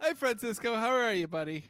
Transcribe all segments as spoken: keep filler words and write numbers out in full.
Hi, Francisco. How are you, buddy?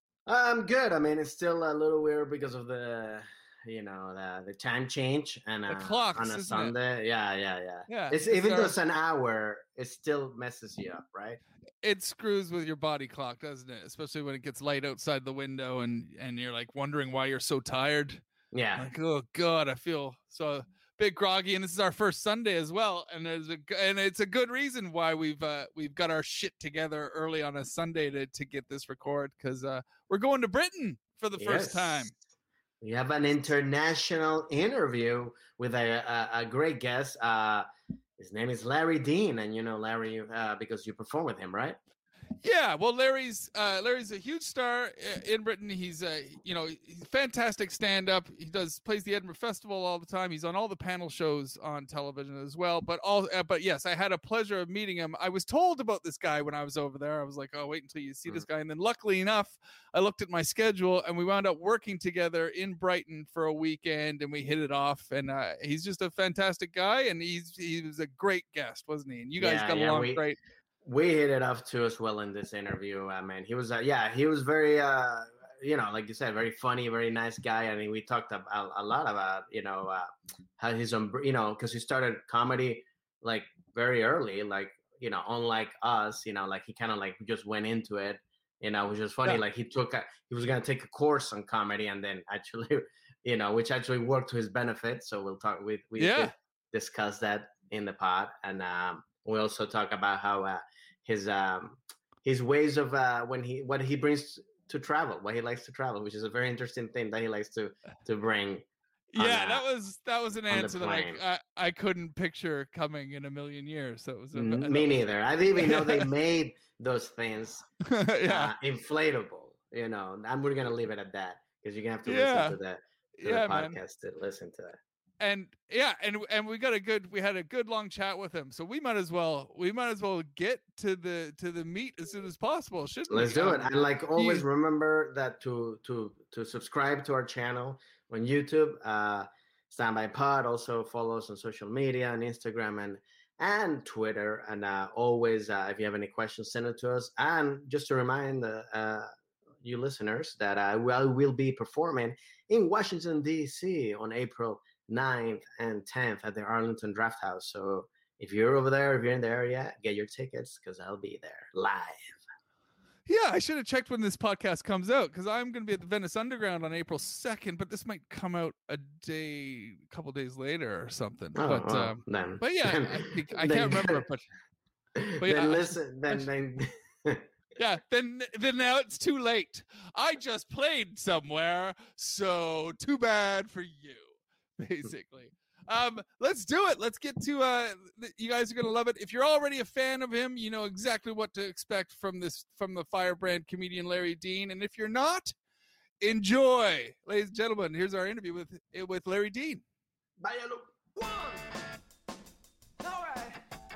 I'm good. I mean, it's still a little weird because of the, you know, the, the time change and The uh, clocks, on a isn't it? Sunday. Yeah, yeah, yeah. Yeah. It's This is even though our- it's an hour, it still messes you up, right? it screws with your body clock, doesn't it? Especially when it gets light outside the window and and you're like wondering why you're so tired. Yeah. Like, oh God, I feel so bit groggy, and this is our first Sunday as well, and there's a and it's a good reason why we've uh, we've got our shit together early on a Sunday to to get this record because uh, we're going to Britain for the first Yes. time. We have an international interview with a, a, a great guest. Uh, his name is Larry Dean, and you know Larry uh, because you perform with him, right? Yeah, well, Larry's uh, Larry's a huge star in Britain. He's a you know he's fantastic stand up. He does plays the Edinburgh Festival all the time. He's on all the panel shows on television as well. But all uh, but yes, I had a pleasure of meeting him. I was told about this guy when I was over there. I was like, oh, wait until you see mm. this guy. And then luckily enough, I looked at my schedule and we wound up working together in Brighton for a weekend, and we hit it off. And uh, he's just a fantastic guy, and he's he was a great guest, wasn't he? And you guys yeah, got yeah, along we- great. We hit it off too as well in this interview. I mean, he was, uh, yeah, he was very, uh, you know, like you said, very funny, very nice guy. I mean, we talked about a, a lot about, you know, uh, how he's on, you know, because he started comedy like very early, like, you know, unlike us, you know, like he kind of like just went into it, you know, which was funny. Yeah. Like he took, a, he was going to take a course on comedy and then actually, you know, which actually worked to his benefit. So we'll talk, we, we yeah. discuss that in the pod. And, um, we also talk about how uh, his um, his ways of uh, when he what he brings to travel, what he likes to travel, which is a very interesting thing that he likes to to bring. Yeah, on, uh, that was that was an answer that I, I I couldn't picture coming in a million years. So it was a, me was, neither. I didn't even know they made those things yeah. uh, inflatable. You know, and we're gonna leave it at that because you're gonna have to yeah. listen to the to yeah, the podcast man. to listen to that. And yeah, and and we got a good we had a good long chat with him. So we might as well we might as well get to the to the meat as soon as possible, shouldn't Let's we? do Um, it. And like always, he, remember that to to to subscribe to our channel on YouTube, uh, Standby Pod. Also follow us on social media on Instagram and and Twitter. And uh, always, uh, if you have any questions, send it to us. And just to remind the uh, you listeners that I will will be performing in Washington D C on April ninth and tenth at the Arlington Draft House. So if you're over there, if you're in the area, get your tickets because I'll be there live. Yeah, I should have checked when this podcast comes out because I'm going to be at the Venice Underground on April second, but this might come out a day, a couple days later or something. Oh, but well, um, then, but yeah, then, I, think, I then, can't remember. But, but yeah, then listen, then then. Yeah, then then now it's too late. I just played somewhere, so too bad for you. Basically, um, let's do it. Let's get to. Uh, you guys are gonna love it. If you're already a fan of him, you know exactly what to expect from this from the firebrand comedian Larry Dean. And if you're not, enjoy, ladies and gentlemen. Here's our interview with with Larry Dean. Bye, hello. One. All right.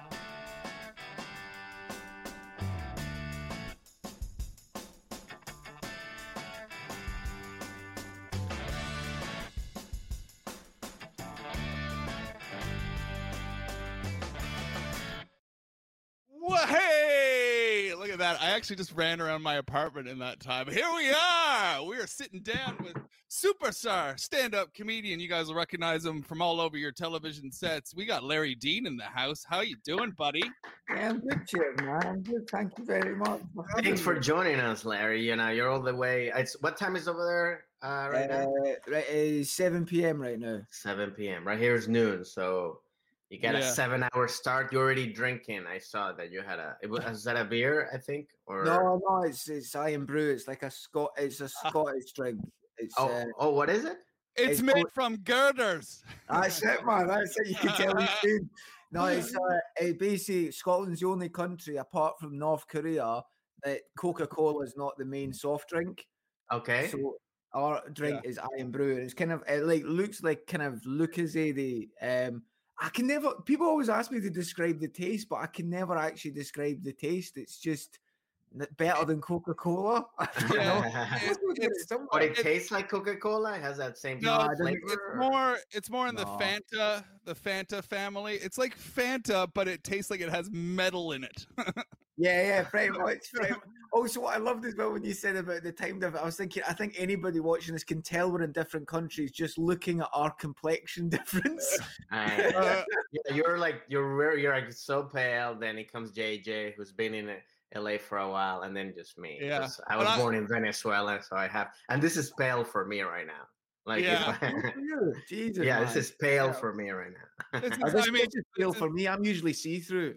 Well, hey, look at that. I actually just ran around my apartment in that time. Here we are. We are sitting down with superstar stand-up comedian. You guys will recognize him from all over your television sets. We got Larry Dean in the house. How you doing, buddy? Yeah, I'm good, Jim, man. I'm good. Thank you very much. For Thanks for joining us, Larry. You know, you're all the way. It's what time is over there uh, right uh, now? Right, it's seven p.m. right now. seven p.m. Right here is noon. So you got Yeah. a seven-hour start. You're already drinking. I saw that you had a. It was, is that a beer? I think. Or No, no, it's it's Iron Brew. It's like a Scot. It's a Scottish drink. It's oh, uh, oh, what is it? It's, It's made called- from girders. That's it, man. That's it. You can tell he's good. No, it's uh, uh, basically Scotland's the only country apart from North Korea that Coca-Cola is not the main soft drink. Okay. So our drink is Iron Brew, and it's kind of it like looks like kind of Lucozade. The um, I can never. People always ask me to describe the taste, but I can never actually describe the taste. It's just better than Coca-Cola. You know? It- it's But it tastes like Coca-Cola. It has that same No, I flavor. don't- it's more it's more in the No. Fanta, the Fanta family. It's like Fanta, but it tastes like it has metal in it. Yeah, yeah, pretty much. Pretty much. Also, what I loved as well when you said about the time difference, I was thinking, I think anybody watching this can tell we're in different countries just looking at our complexion difference. I, uh, yeah, you're like you're very, you're like so pale. Then it comes J J, who's been in L A for a while, and then just me. Yeah, I was I, born in Venezuela, so I have, and this is pale for me right now. Like, yeah, I, Jesus, yeah, man. this is pale yeah. for me right now. It's, I, I mean, it's pale for me. I'm usually see through.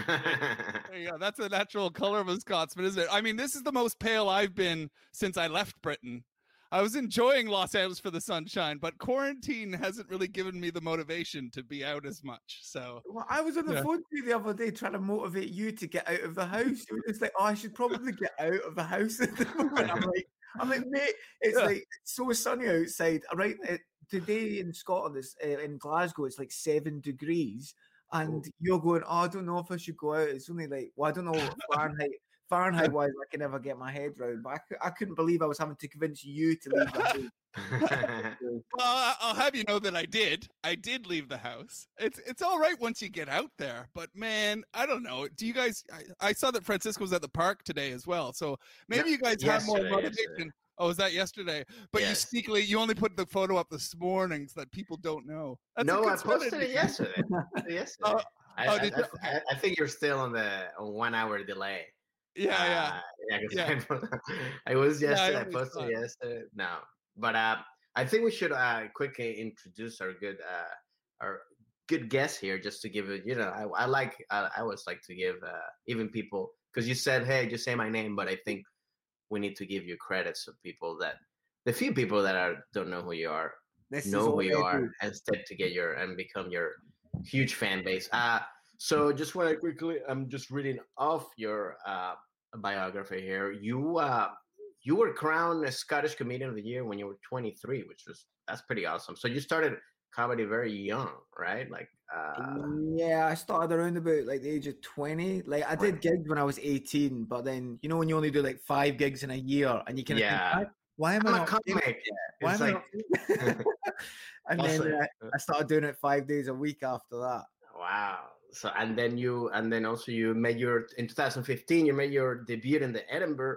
Yeah, that's a natural color of a Scotsman, isn't it? I mean, this is the most pale I've been since I left Britain. I was enjoying Los Angeles for the sunshine, but quarantine hasn't really given me the motivation to be out as much. So, well, I was on the yeah. phone to you the other day trying to motivate you to get out of the house. You were just like, "Oh, I should probably get out of the house at the moment." I'm like, "I'm like, mate, it's yeah. like it's so sunny outside." Right, it, today in Scotland, it's, uh, in Glasgow, it's like seven degrees. And you're going, oh, I don't know if I should go out. It's only like, well, I don't know Fahrenheit. Fahrenheit wise, I can never get my head around. But I, I couldn't believe I was having to convince you to leave the house. Well, I'll have you know that I did. I did leave the house. It's it's all right once you get out there. But man, I don't know. Do you guys? I, I saw that Francisco was at the park today as well. So maybe you guys have more motivation. Yesterday. Oh, was that yesterday? But yes. you sneakily, you only put the photo up this morning so that people don't know. That's no, I posted it yesterday. yesterday. Uh, I, oh, I, did I, I, I think you're still on the on one hour delay. Yeah, uh, yeah. yeah. I, I was yesterday. Yeah, I, I posted it yesterday. No, but uh, I think we should uh, quickly introduce our good uh, our good guest here, just to give it. You know, I, I like I, I always like to give uh, even people, because you said, hey, just say my name, but I think we need to give you credit so people that the few people that are don't know who you are this know who you are, instead to get your and become your huge fan base. Uh so just want to quickly, I'm just reading off your uh biography here. You uh you were crowned a Scottish Comedian of the Year when you were twenty-three, which was that's pretty awesome. So you started comedy very young, right? Like uh yeah, I started around about like the age of twenty. Like I did gigs when I was eighteen, but then you know when you only do like five gigs in a year and you can yeah think, why am I'm I not a comic? Why it's am like I not and then uh, I started doing it five days a week after that. Wow. So and then you and then also you made your in two thousand fifteen you made your debut in the Edinburgh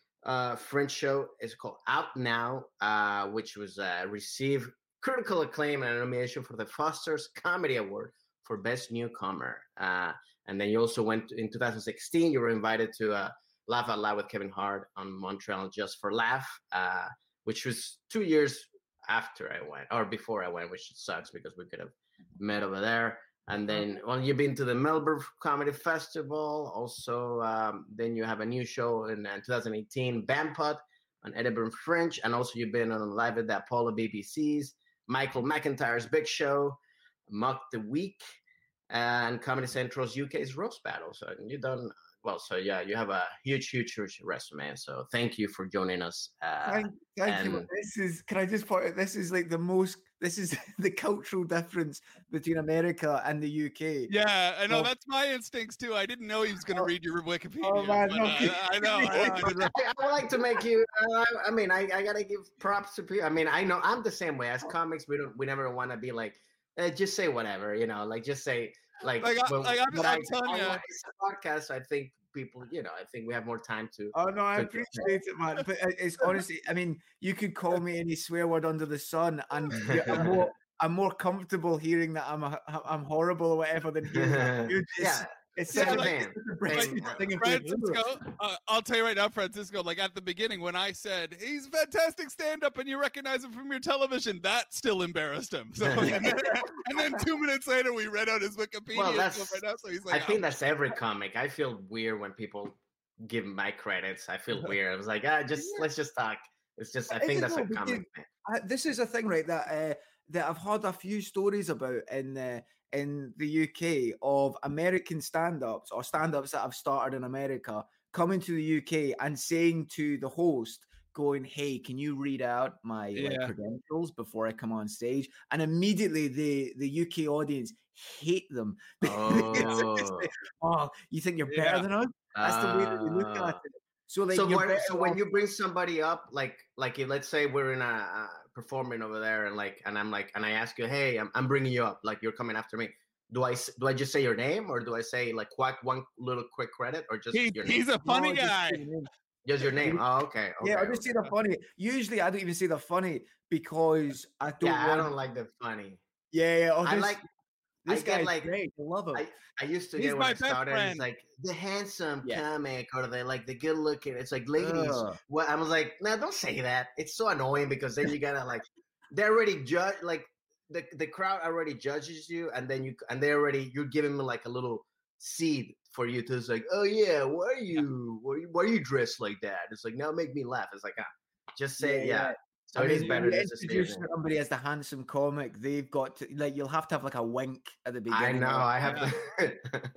uh Fringe show. It's called Out Now, uh which was uh received critical acclaim and a nomination for the Foster's Comedy Award for Best Newcomer. Uh, and then you also went in two thousand sixteen, you were invited to uh, Laugh Out Loud with Kevin Hart on Montreal Just for Laugh, uh, which was two years after I went, or before I went, which sucks because we could have met over there. And then, well, you've been to the Melbourne Comedy Festival. Also, um, then you have a new show in uh, two thousand eighteen, Bampot on Edinburgh Fringe. And also you've been on Live at the Apollo B B C's, Michael McIntyre's Big Show, Mock the Week, and Comedy Central's U K's Roast Battle. So you've done well. So yeah, you have a huge, huge, huge resume. So thank you for joining us. Uh, thank thank and... you. This is. Can I just point out? This is like the most. This is the cultural difference between America and the U K. Yeah, I know. Oh. That's my instincts too. I didn't know he was going to oh. read your Wikipedia. Oh man, but, no, uh, I know. I, know. I, I would like to make you. Uh, I mean, I, I gotta give props to people. I mean, I know I'm the same way. As comics, we don't. We never want to be like, eh, just say whatever. You know, like just say like. Like, when, like I'm, when I'm I, telling you. It's a podcast. I think people, you know, I think we have more time to. Oh no, I appreciate it, man. But it's honestly, I mean, you could call me any swear word under the sun, and I'm more, I'm more comfortable hearing that I'm a, I'm horrible or whatever than hearing that. It's, yeah. It's yeah, like, like, Francisco, uh, I'll tell you right now, Francisco, like at the beginning when I said, he's fantastic stand-up and you recognize him from your television, that still embarrassed him. So, and, then, and then two minutes later, we read out his Wikipedia. Well, that's, right now, so he's like, I think oh. that's every comic. I feel weird when people give my credits. I feel weird. I was like, ah, just yeah. let's just talk. It's just, I think that's a comic thing. Uh, this is a thing, right, that uh, that I've heard a few stories about in uh, in the U K of American stand-ups or stand-ups that have started in America coming to the U K and saying to the host, going, hey, can you read out my yeah. like, credentials before I come on stage? And immediately the, the U K audience hate them. Oh, like, oh you think you're better yeah. than us? That's uh, the way that we look at it. So, like, so, what, so when you bring somebody up, like, like if, let's say we're in a uh, performing over there, and like, and I'm like, and I ask you, hey, I'm, I'm bringing you up, like you're coming after me. Do I do I just say your name, or do I say like quite one little quick credit, or just he, your he's name? a funny no, guy. Just your name. Oh, okay. okay yeah, I just okay. say they're funny. Usually, I don't even say they're funny because I don't. Yeah, want... I don't like the funny. Yeah, yeah. Oh, I this, like. this I guy's get like. great. I love him. I, I used to He's get when my I best started. friend. It's like the handsome Yeah. comic or the like the good looking. It's like ladies. Ugh. Well, I was like, no, don't say that. It's so annoying because then you gotta like, they already judge like the the crowd already judges you, and then you and they already you're giving them like a little seed for you to. It's like, oh yeah, why are you why are you, why are you dressed like that? It's like, now make me laugh. It's like, ah, just say Yeah, yeah. yeah. So I it mean, is better when you just to stay introduce there. somebody as the handsome comic, they've got to like you'll have to have like a wink at the beginning. I know. or- I have to.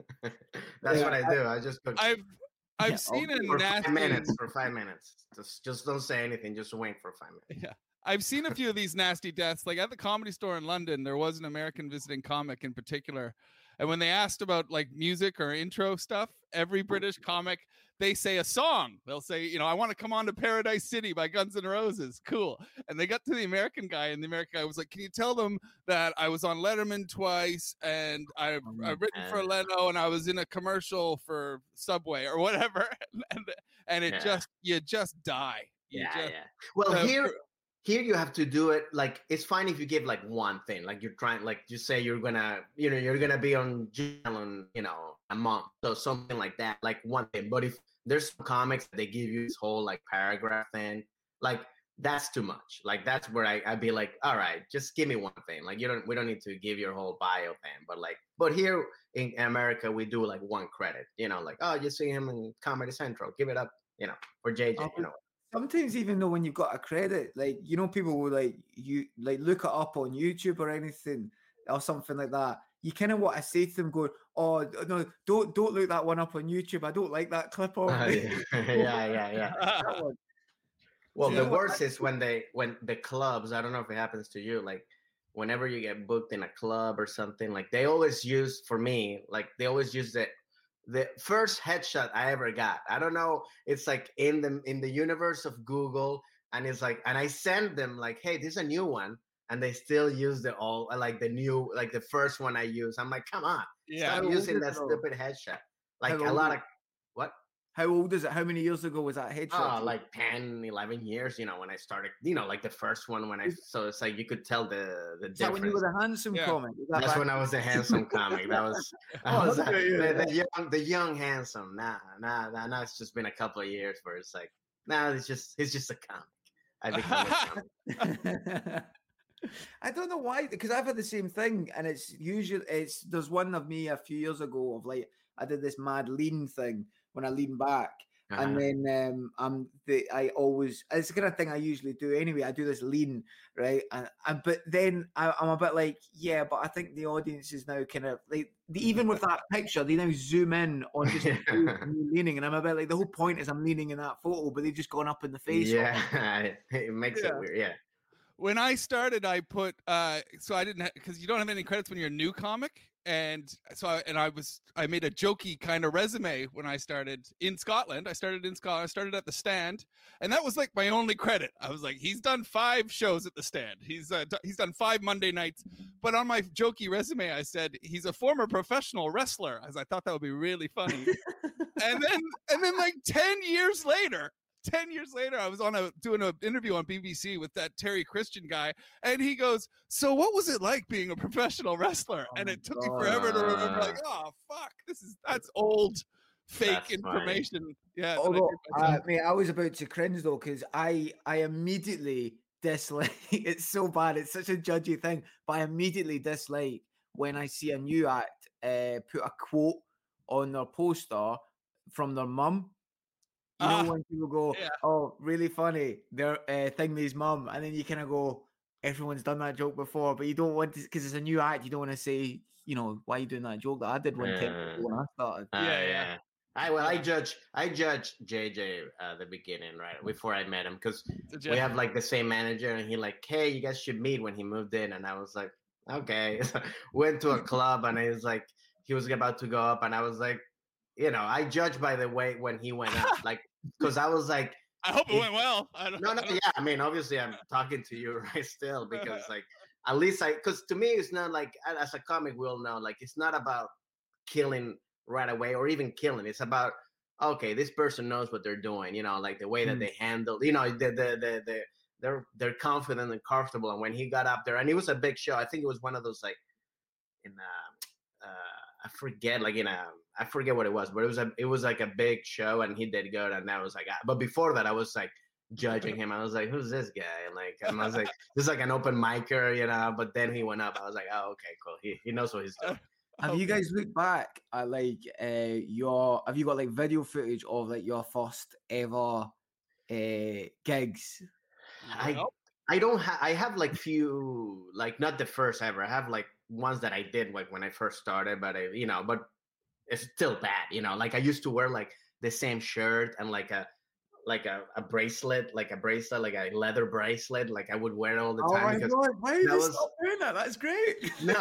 That's Yeah, what I I- do. I just put I've I've Yeah, seen a for nasty five minutes. For five minutes. Just just don't say anything. Just wink for five minutes. Yeah. I've seen a few of these nasty deaths. Like at the Comedy Store in London, there was an American visiting comic in particular. And when they asked about like music or intro stuff, every British comic, they say a song. They'll say, you know, I want to come on to Paradise City by Guns N' Roses. Cool. And they got to the American guy, and the American guy was like, can you tell them that I was on Letterman twice, and I've, I've written for Leno, and I was in a commercial for Subway or whatever. And, and it Yeah. just, you just die. You Yeah, just, yeah. Well, uh, here, here you have to do it. Like it's fine if you give like one thing. Like you're trying, like you say you're gonna, you know, you're gonna be on jail in, you know, a month, so something like that, like one thing. But if there's some comics that they give you this whole like paragraph thing, like that's too much. Like that's where I I'd be like, all right, just give me one thing. Like you don't, we don't need to give your whole bio thing. But like, but here in America we do like one credit. You know, like oh, you see him in Comedy Central, give it up. You know, for J J. Oh, You know. Sometimes even though when you've got a credit, like you know, people will like you like look it up on YouTube or anything or something like that. You kind of want to say to them, "Going, oh no, don't don't look that one up on YouTube. I don't like that clip of Uh, me." yeah, yeah, yeah, yeah. That one. Well, So, the you know, worst is when they when the clubs. I don't know if it happens to you. Like whenever you get booked in a club or something, like they always use for me. Like they always use the the first headshot I ever got. I don't know. It's like in the in the universe of Google, and it's like, and I send them like, hey, this is a new one, and they still use the all like the new like the first one I use. I'm like, come on, yeah. stop How using old that is it, though? stupid headshot. Like How a old lot is of what. How old is it? How many years ago was that headshot? Oh, like ten, eleven years, you know, when I started, you know, like the first one when I, so it's like you could tell the the Is that difference. when you were the handsome Yeah. comic? Is that That's back- when I was a handsome comic. That was, I Oh, was that's uh, great, yeah. the, the young, the young handsome. Nah, nah, nah, now it's just been a couple of years where it's like, nah, it's just, it's just a comic. I become a comic. I don't know why, because I've had the same thing, and it's usually it's there's one of me a few years ago of like I did this mad lean thing when I lean back, Uh-huh. and then um I'm the I always it's the kind of thing I usually do anyway. I do this lean, right, and, and but then I, I'm a bit like, yeah, but I think the audience is now kind of like even with that picture, they now zoom in on just Yeah. me leaning, and I'm a bit like the whole point is I'm leaning in that photo, but they've just gone up in the face. Yeah, it makes Yeah. it weird. Yeah. When I started, I put uh, so I didn't because you don't have any credits when you're a new comic, and so I, and I was I made a jokey kind of resume when I started in Scotland. I started in Scotland. I started at the Stand, and that was like my only credit. I was like, he's done five shows at the Stand. He's uh, d- he's done five Monday nights. But on my jokey resume, I said he's a former professional wrestler, as I thought that would be really funny. and then and then like ten years later. ten years later, I was on a doing an interview on B B C with that Terry Christian guy, and he goes, so what was it like being a professional wrestler? Oh and my it took me God. forever to remember, like, oh, fuck, this is, that's old, fake That's funny. information. Yeah. that I Although, did myself. uh, mate, I was about to cringe though, because I, I immediately dislike. It's so bad. It's such a judgy thing, but I immediately dislike when I see a new act uh, put a quote on their poster from their mum. You know, Ah, when people go, yeah. "Oh, really funny," their uh, Thingy's mum, and then you kind of go, "Everyone's done that joke before," but you don't want to because it's a new act. You don't want to say, you know, why are you doing that joke that I did one time Yeah. when I started. Uh, Yeah, yeah, yeah. I well, I Yeah. judge, I judge J J uh, at the beginning, right before I met him, because Did we ya? have like the same manager, and he like, hey, you guys should meet when he moved in, and I was like, okay. Went to a club, and he was like, he was about to go up, and I was like, you know, I judge by the way when he went up, like, because I was like, I hope it it- went well. I don't, no, no, I don't- yeah, I mean, obviously, I'm talking to you right still because like, at least I, because to me, it's not like as a comic, we all know, like, it's not about killing right away or even killing. It's about okay, this person knows what they're doing. You know, like the way that Mm. they handle. You know, the the the, the they're they're confident and comfortable. And when he got up there, and it was a big show. I think it was one of those like in uh, uh I forget like in a I forget what it was, but it was a it was like a big show, and he did good. And that was like, ah, but before that, I was like judging him. I was like, who's this guy? And like, and I was like, this is like an open micer, you know. But then he went up. I was like, oh, okay, cool. He he knows what he's doing. Have you guys looked back at like uh your have you got like video footage of like your first ever uh gigs? I Nope. I don't have I have like few like not the first ever. I have like ones that I did like when I first started, but I you know, but it's still bad, you know. Like I used to wear like the same shirt and like a like a, a bracelet, like a bracelet, like a leather bracelet, like I would wear it all the Oh time my because god, why did that you was- stop doing that? That's great. no.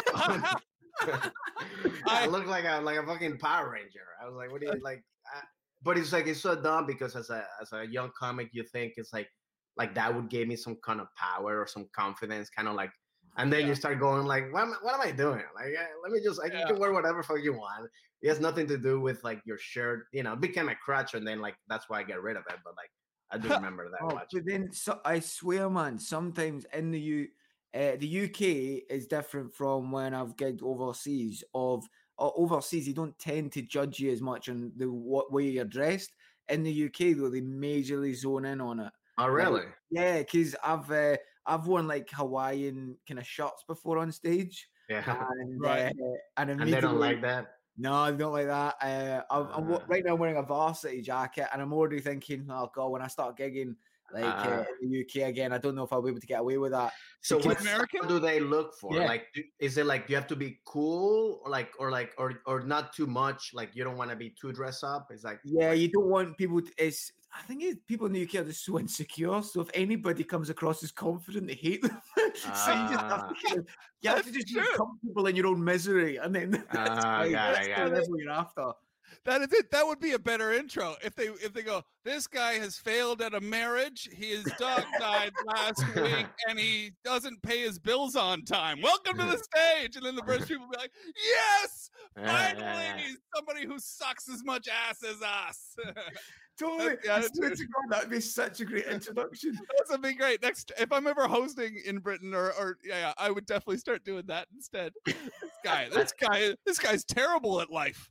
I I- look like a like a fucking Power Ranger. I was like, what do you like? I, but it's like it's so dumb because as a as a young comic, you think it's like like that would give me some kind of power or some confidence, kind of like. And then Yeah. you start going like, what am, what am I doing? Like, eh, let me just like Yeah. you can wear whatever fuck you want. It has nothing to do with like your shirt. You know, it became a crutch, and then like that's why I get rid of it. But like I do remember that Oh, watch. but then so, I swear, man, sometimes in the U, uh, the U K is different from when I've gigged overseas. Of uh, overseas, they don't tend to judge you as much on the what way you're dressed. In the U K, though, they majorly zone in on it. Oh really? Yeah, because I've uh, I've worn like Hawaiian kind of shirts before on stage, Yeah. and Right. uh, and, And they don't immediately- like that. No, they don't like that. Uh, I'm, I'm wa- Ah. right now wearing a varsity jacket, and I'm already thinking, oh god, when I start gigging like uh, Ah. in the U K again, I don't know if I'll be able to get away with that. So Because- what American? style do they look for? Yeah. Like, do, is it like you have to be cool, or like, or like, or or not too much? Like, you don't want to be too dressed up. It's like, Yeah, you don't want people. To, it's I think it's, people in the U K are just so insecure. So if anybody comes across as confident, they hate them. so you just have Ah. to, kind of, you have to That's just be true. comfortable in your own misery, and then that's Ah, fine. got it, That's got the it. level you're after. That is it. That would be a better intro if they if they go, this guy has failed at a marriage. His dog died last week, and he doesn't pay his bills on time. Welcome to the stage. And then the British people be like, yes, Yeah, finally, yeah, yeah. somebody who sucks as much ass as us. Totally. yeah, I that's swear it. to God, that'd be such a great introduction. This would be great. Next, if I'm ever hosting in Britain, or or yeah, yeah, I would definitely start doing that instead. This guy, this guy, this guy's terrible at life.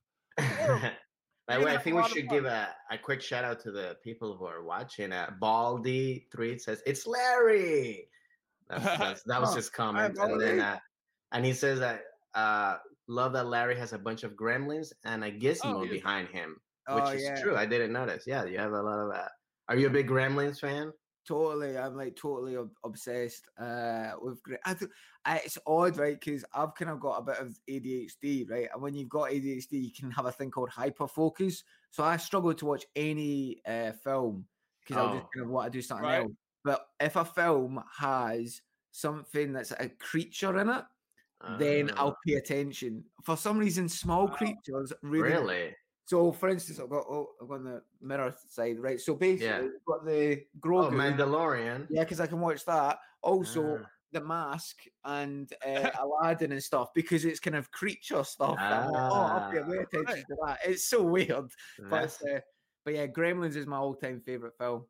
By the You're way, I gonna think have we a lot of should fun. give a, a quick shout out to the people who are watching. Uh, Baldy three says it's Larry. That's, that's, that was Oh, his comment, hi, and then Baldy. uh, and he says that uh, love that Larry has a bunch of gremlins and a gizmo Oh, he is. behind him, which Oh, is yeah. true. I didn't notice. Yeah, you have a lot of that. Are you a big Gremlins fan? Totally, I'm like totally ob- obsessed uh, with. Gra- I th- I, it's odd, right? Because I've kind of got a bit of A D H D, right? And when you've got A D H D, you can have a thing called hyperfocus. So I struggle to watch any uh, film because I'll just Oh. kind of want to do something Right. else. But if a film has something that's a creature in it, then Uh, I'll pay attention. For some reason, small Wow. creatures really. really. So, for instance, I've got oh, I've got on the mirror side, right? So basically, Yeah. we've got the Oh, Grogu. Mandalorian. Yeah, because I can watch that. Also, Ah. the Mask and uh, Aladdin and stuff because it's kind of creature stuff. that I'm like, oh, I'll pay Ah. way attention Right. to that. It's so weird, but That's- it's, uh, but yeah, Gremlins is my all-time favorite film.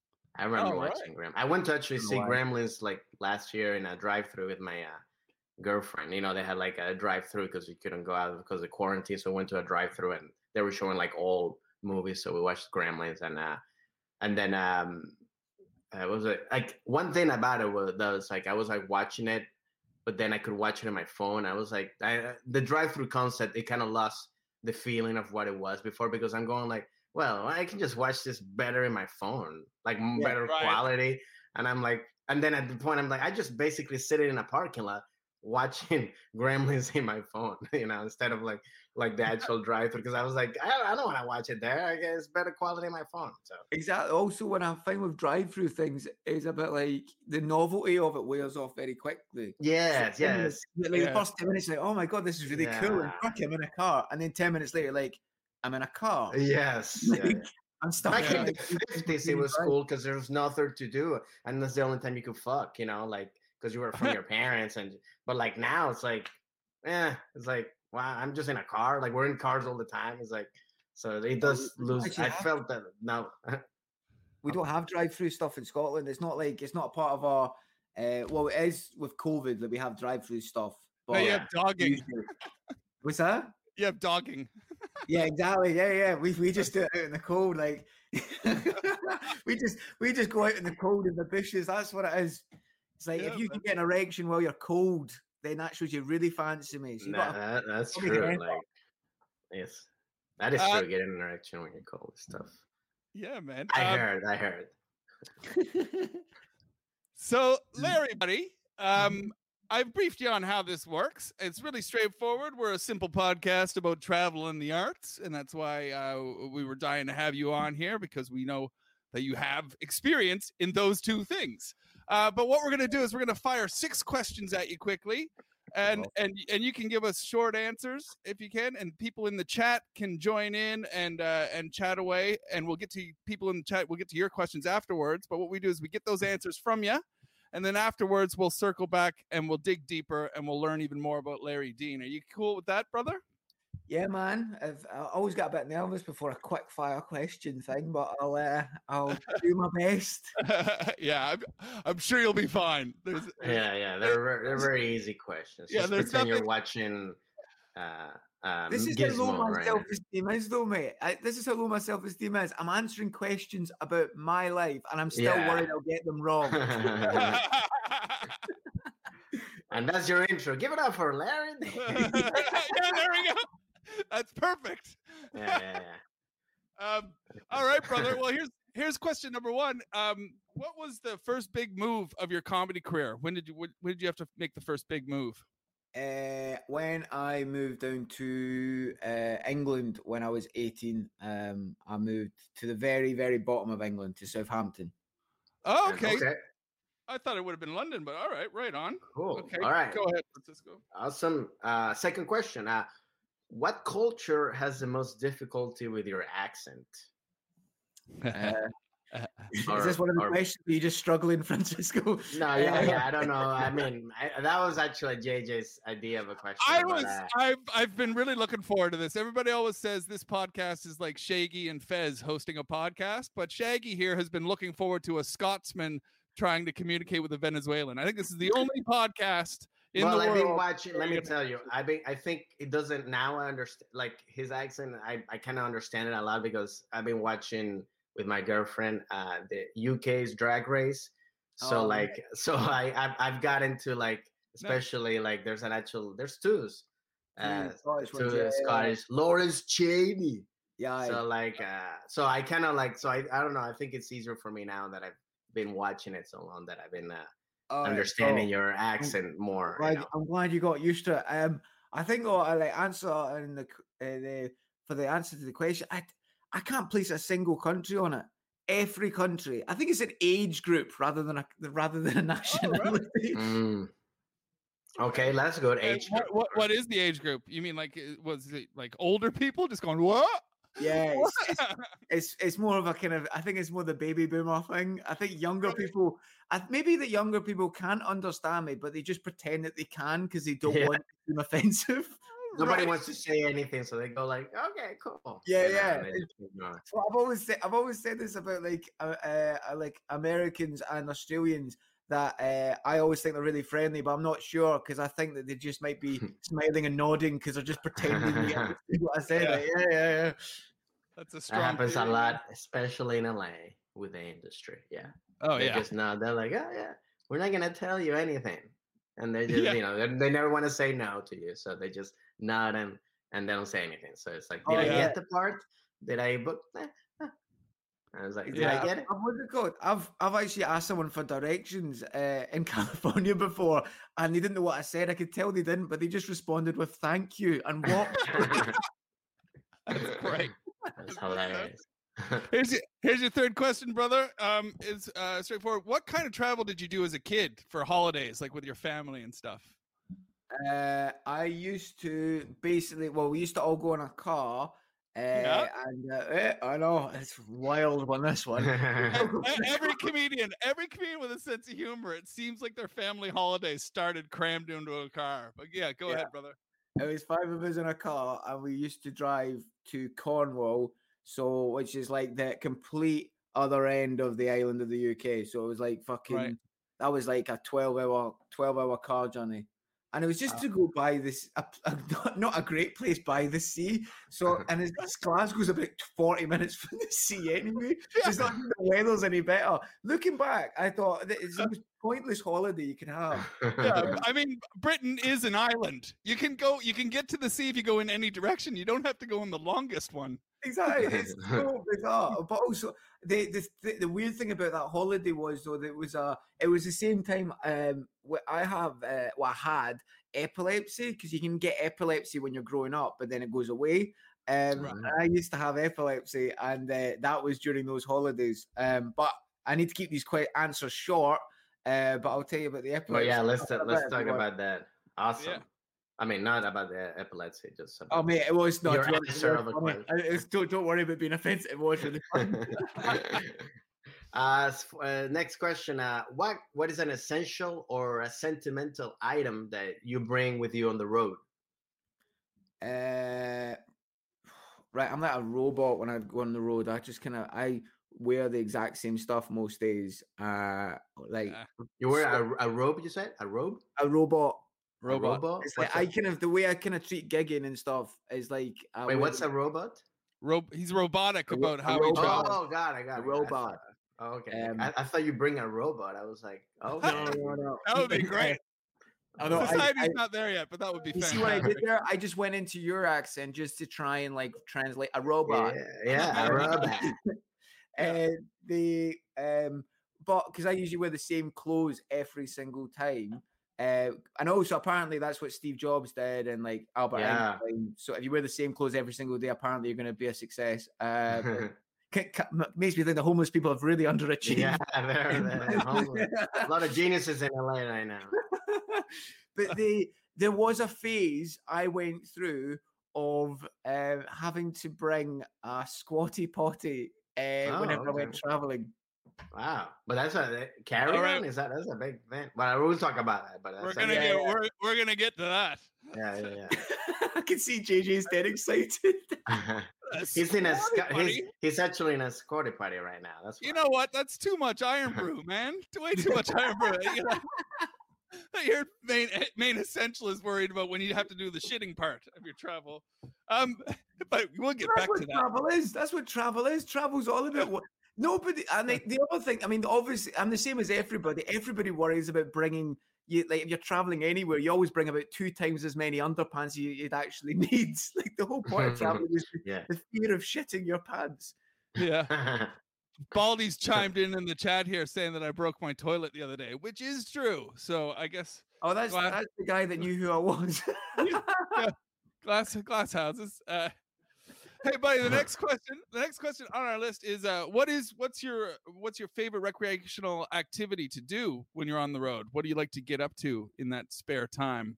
I remember Oh, right. watching Gremlins. I went to actually Don't know see why. Gremlins like last year in a drive-through with my uh, girlfriend. You know, they had like a drive-through because we couldn't go out because of quarantine. So we went to a drive-through and they were showing like old movies. So we watched Gremlins and uh, and then um, uh, what was it like one thing about it was that was like I was like watching it, but then I could watch it on my phone. I was like I, the drive-through concept. It kind of lost the feeling of what it was before because I'm going like, well, I can just watch this better in my phone, like m Yeah, better right. quality. And I'm like, and then at the point, I'm like, I just basically sit in a parking lot watching Gremlins in my phone, you know, instead of like like the actual drive-through. Because I was like, I, I don't want to watch it there. I guess better quality in my phone. So Exactly. Also, when I find with drive-through things, is a bit like the novelty of it wears off very quickly. yes, So, ten yes, minutes- Like Yeah. the first ten minutes, like, oh my god, this is really cool, and Yeah. fuck, I'm in a car. And then ten minutes later, like, I'm in a car. yes. yeah, Like, yeah. I'm stuck. Back in in the like, fifties, it was cool because there was nothing to do, and that's the only time you could fuck, you know, like because you were from your parents. And but like now, it's like, eh, it's like, wow, I'm just in a car. Like we're in cars all the time. It's like, So it does we don't lose. actually I have- felt that now. We don't have drive-through stuff in Scotland. It's not like it's not a part of our. Uh, well, it is with COVID that we have drive-through stuff. No, But you have dogging. usually- What's that? You have dogging. Yeah, exactly. Yeah, yeah. We we just do it out in the cold, like we just we just go out in the cold in the bushes. That's what it is. It's like Yeah, if you man. can get an erection while you're cold, then that shows you really fancy me. So you Nah, gotta, that, that's Probably true. hand Like, yes, that is Uh, true. Getting an erection when you're cold is tough. Yeah, man. I Um, heard. I heard. So, Larry, buddy, um, I've briefed you on how this works. It's really straightforward. We're a simple podcast about travel and the arts, and that's why uh, we were dying to have you on here because we know that you have experience in those two things. Uh, but what we're going to do is we're going to fire six questions at you quickly, and and and you can give us short answers if you can, and people in the chat can join in and uh, and chat away, and we'll get to people in the chat. We'll get to your questions afterwards. But what we do is we get those answers from you. And then afterwards, we'll circle back and we'll dig deeper and we'll learn even more about Larry Dean. Are you cool with that, brother? yeah, man. I've I always got a bit nervous before a quick fire question thing, but I'll uh, I'll do my best. Yeah, I'm, I'm sure you'll be fine. There's, Yeah, yeah. They're ver- they're very easy questions. Yeah, Just there's pretend you're nothing- watching. Uh, um, This is how low Gizmo my right now. self-esteem is, though, mate. I, this is how low my self-esteem is. I'm answering questions about my life, and I'm still Yeah. worried I'll get them wrong. And that's your intro. Give it up for Larry. yeah, there we go. That's perfect. yeah, yeah, yeah. Um, all right, brother. Well, here's here's question number one. Um, what was the first big move of your comedy career? When did you when, when did you have to make the first big move? Uh, when I moved down to uh, England when I was eighteen, um, I moved to the very, very bottom of England, to Southampton. Oh, And- okay. Okay. I thought it would have been London, but all right, right on. Cool. Okay, All right. go ahead, Francisco. Awesome. Uh, second question. Uh, what culture has the most difficulty with your accent? Uh, Or- is this one of the or- questions? Are you just struggling, Francisco? No, yeah, yeah. I don't know. I mean, I, that was actually J J's idea of a question. I but, was uh, I've I've been really looking forward to this. Everybody always says this podcast is like Shaggy and Fez hosting a podcast, but Shaggy here has been looking forward to a Scotsman trying to communicate with a Venezuelan. I think this is the only podcast in well, the I've world. been watching. Let me tell you, I been. I think it doesn't now. I understand, like his accent. I I kind of understand it a lot because I've been watching with my girlfriend uh the U K's Drag Race. So Oh, like, so I I've, I've got into like, especially like there's an actual there's twos. Uh, Mm, Scottish ones, two yeah, yeah, yeah. Scottish, Lawrence Cheney. Yeah, I- So like, uh, so I kind of like, so I, I don't know. I think it's easier for me now that I've been watching it so long that I've been uh, all right, understanding so- your accent more. glad, You know? I'm glad you got used to it. Um, I think what I like answer in the, q- uh, the for the answer to the question, I I can't place a single country on it. Every country, I think it's an age group rather than a rather than a nationality. Mm. Okay, that's good. And Age. what, group. what what is the age group? You mean like uh, was it like older people just going what? Yeah, it's, it's, it's it's more of a kind of. I think it's more the baby boomer thing. I think younger Right. people, I, maybe the younger people can't understand me, but they just pretend that they can because they don't Yeah. want to seem offensive. Nobody Right. wants to say anything, so they go like, "Okay, cool." Yeah, You know, yeah, and they it's- just keep going. So I've always said I've always said this about like uh, uh uh, like Americans and Australians that uh, I always think they're really friendly, but I'm not sure because I think that they just might be smiling and nodding because they're just pretending they understood what I said. Yeah. Like, yeah, yeah, yeah. That's a That strong happens a theory. lot, especially in L A with the industry. Yeah. Oh they yeah. just nod. They're like, "Oh yeah, we're not gonna tell you anything," and they just, Yeah. you know, they, they never want to say no to you, so they just nod and and they don't say anything. So it's like, did Oh, I yeah. get the part? Did I book? Eh, eh. I was like, did Yeah. I get it? I've, what's it called? I've I've actually asked someone for directions uh, in California before, and they didn't know what I said. I could tell they didn't, but they just responded with "thank you" and walked. That's great. That's hilarious. Here's your, here's your third question, brother. Um, is uh, straightforward. What kind of travel did you do as a kid for holidays, like with your family and stuff? Uh, I used to basically, well, we used to all go in a car. Uh, Yeah. And uh, eh, I know it's wild on this one. E- Every comedian, every comedian with a sense of humor, it seems like their family holidays started crammed into a car. But yeah, go Yeah. ahead, brother. It was five of us in a car, and we used to drive to Cornwall, so which is like the complete other end of the island of the U K. So it was like fucking Right. that was like a twelve hour twelve hour car journey. And it was just Wow. to go by this, a, a, not, not a great place by the sea. So, and it's, Glasgow's about forty minutes from the sea anyway. So it's not like the weather's any better. Looking back, I thought that it's the most pointless holiday you can have. Yeah, I mean, Britain is an island. You can go, you can get to the sea if you go in any direction. You don't have to go in the longest one. Exactly, it's so bizarre. But also, the, the the the weird thing about that holiday was though that it was a it was the same time. Um, wh- I have uh, well, I had epilepsy because you can get epilepsy when you're growing up, but then it goes away. Um, Right. I used to have epilepsy, and uh, that was during those holidays. Um, but I need to keep these quick answers short. Uh, but I'll tell you about the epilepsy. Well, yeah, let's Talk let's about it talk if you want. about that. Awesome. Yeah. I mean, not about the epilepsy, just Oh about mate, it was not. your to be honest, it answer was of a funny. question. I- it's- don't don't worry about being offensive. It was really funny. uh, s- uh, next question. Uh, what what is an essential or a sentimental item that you bring with you on the road? Uh, right, I'm like a robot when I go on the road. I just kind of I wear the exact same stuff most days. Uh, like Yeah. You wear a, a robe, you said? A robe? a robot. A Robot. robot? It's like What's I a- kind of the way I kind of treat gigging and stuff is like I Wait, wear what's the- a robot? Ro- he's robotic A ro- about a how he robot. travels. Oh, God, I got a it. I robot. thought- Oh, okay. Um, I, I thought you bring a robot. I was like, oh, No, no, no. That would be great. I know. I, Society's I, not there yet, but that would be you see what I fantastic. did there? I just went into your accent just to try and like translate a robot. Yeah, yeah, a robot. And the um but because I usually wear the same clothes every single time. Uh, and also apparently that's what Steve Jobs did and like Albert Yeah. Einstein. So if you wear the same clothes every single day, apparently you're going to be a success. Uh, but ca- ca- m- makes me think the homeless people have really underachieved. yeah, they're, they're homeless. A lot of geniuses in L A right now. But the there was a phase I went through of uh, having to bring a squatty potty uh, Oh, whenever I went okay. traveling. Wow, but that's a carry All right. on. Is that that's a big thing? But we'll talk about that. But We're that's gonna a, get we're, we're gonna get to that. yeah, yeah, yeah. I can see J J's dead excited. he's in a Squatty sc- he's, potty? he's actually in a squatty potty right now. That's You why. know what? That's too much iron brew, man. Way too much iron brew. You know? Your main main essential is worried about when you have to do the shitting part of your travel. Um, but we'll get That's back what to that. travel is. That's what travel is. Travel's all about what nobody. And the, the other thing, I mean, obviously, I'm the same as everybody. Everybody worries about bringing you. Like if you're traveling anywhere, you always bring about two times as many underpants you, you'd actually need. Like the whole point of traveling is the, Yeah. the fear of shitting your pants. Yeah. Baldy's chimed in in the chat here saying that I broke my toilet the other day, which is true. So I guess Oh, that's Gla- that's the guy that knew who I was. glass glass houses. Uh, hey, buddy. The next question. The next question on our list is: uh, What is what's your what's your favorite recreational activity to do when you're on the road? What do you like to get up to in that spare time?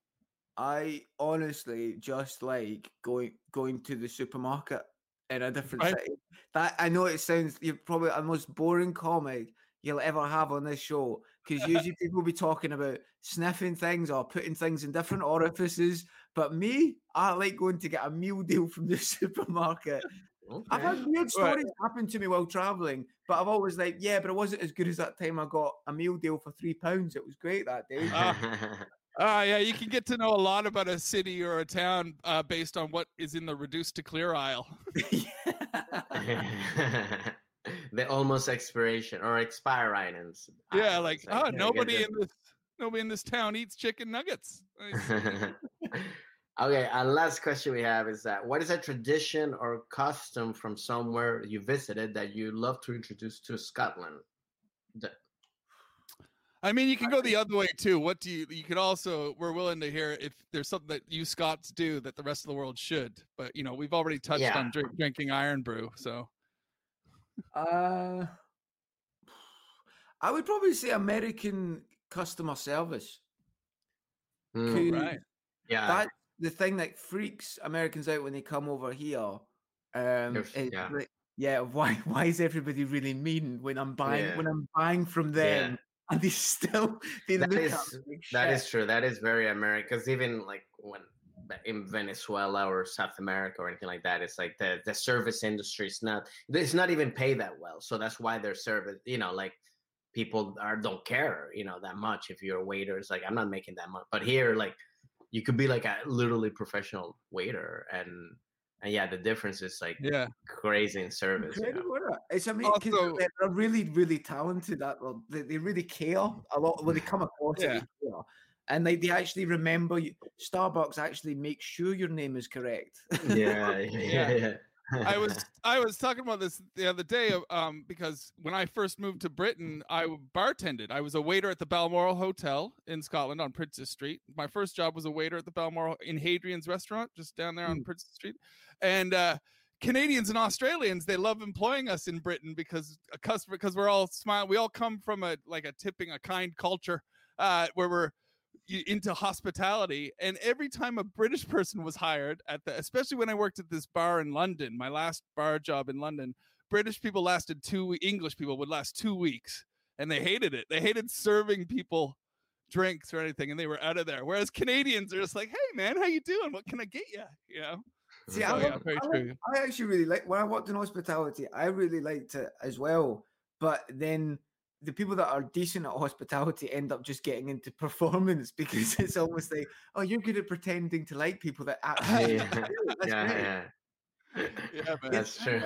I honestly just like going going to the supermarket in a different Right. city. That I know it sounds you're probably the most boring comic you'll ever have on this show because usually people will be talking about sniffing things or putting things in different orifices. But me, I like going to get a meal deal from the supermarket. I've Okay. had weird stories happen to me while traveling, but I've always like, yeah, but it wasn't as good as that time I got a meal deal for three pounds. It was great that day. Ah, yeah, you can get to know a lot about a city or a town uh, based on what is in the reduced to clear aisle. the almost expiration or expire items. Yeah, I like would say. oh, Yeah, get nobody the- in this nobody in this town eats chicken nuggets. Nice. Okay, our last question we have is that what is a tradition or custom from somewhere you visited that you love to introduce to Scotland? The- I mean, you can go the other way too. What do you? You could also. We're willing to hear if there's something that you Scots do that the rest of the world should. But you know, we've already touched Yeah. on drink, drinking iron brew. So Uh, I would probably say American customer service. Hmm, Cool. right. yeah, That's the thing that freaks Americans out when they come over here. Um, There's- is yeah. like, yeah, why why is everybody really mean when I'm buying Yeah. when I'm buying from them Yeah. and they still they That look is- at me like that shit. is true. That is very American. Because even like when in Venezuela or South America or anything like that. It's like the the service industry is not it's not even paid that well. So that's why their service, you know, like people are don't care, you know, that much. If you're a waiter, it's like I'm not making that much. But here, like you could be like a literally professional waiter, and and yeah, the difference is like yeah, crazy in service. You know? It's amazing because Also- they're really, really talented. At well, they, they really care a lot when they come across Yeah. it. They care. And like they actually remember you. Starbucks actually makes sure your name is correct. Yeah, yeah, yeah. yeah. I was I was talking about this the other day, um, because when I first moved to Britain, I bartended. I was a waiter at the Balmoral Hotel in Scotland on Princess Street. My first job was a waiter at the Balmoral in Hadrian's restaurant, just down there on Mm. Princess Street. And uh, Canadians and Australians, they love employing us in Britain because a customer because we're all smile. We all come from a like a tipping, a kind culture, uh, where we're into hospitality. And every time a British person was hired at the, especially when I worked at this bar in London, my last bar job in London, British people lasted two, English people would last two weeks, and they hated it. They hated serving people drinks or anything, and they were out of there. Whereas Canadians are just like, hey man, how you doing? What can I get you? You know? See, So, I, yeah, love- very I, true. like- I actually really like when I worked in hospitality. I really liked it as well. But then the people that are decent at hospitality end up just getting into performance because it's almost like, oh, you're good at pretending to like people that actually. yeah, That's yeah, great. yeah. Yeah, man. That's true.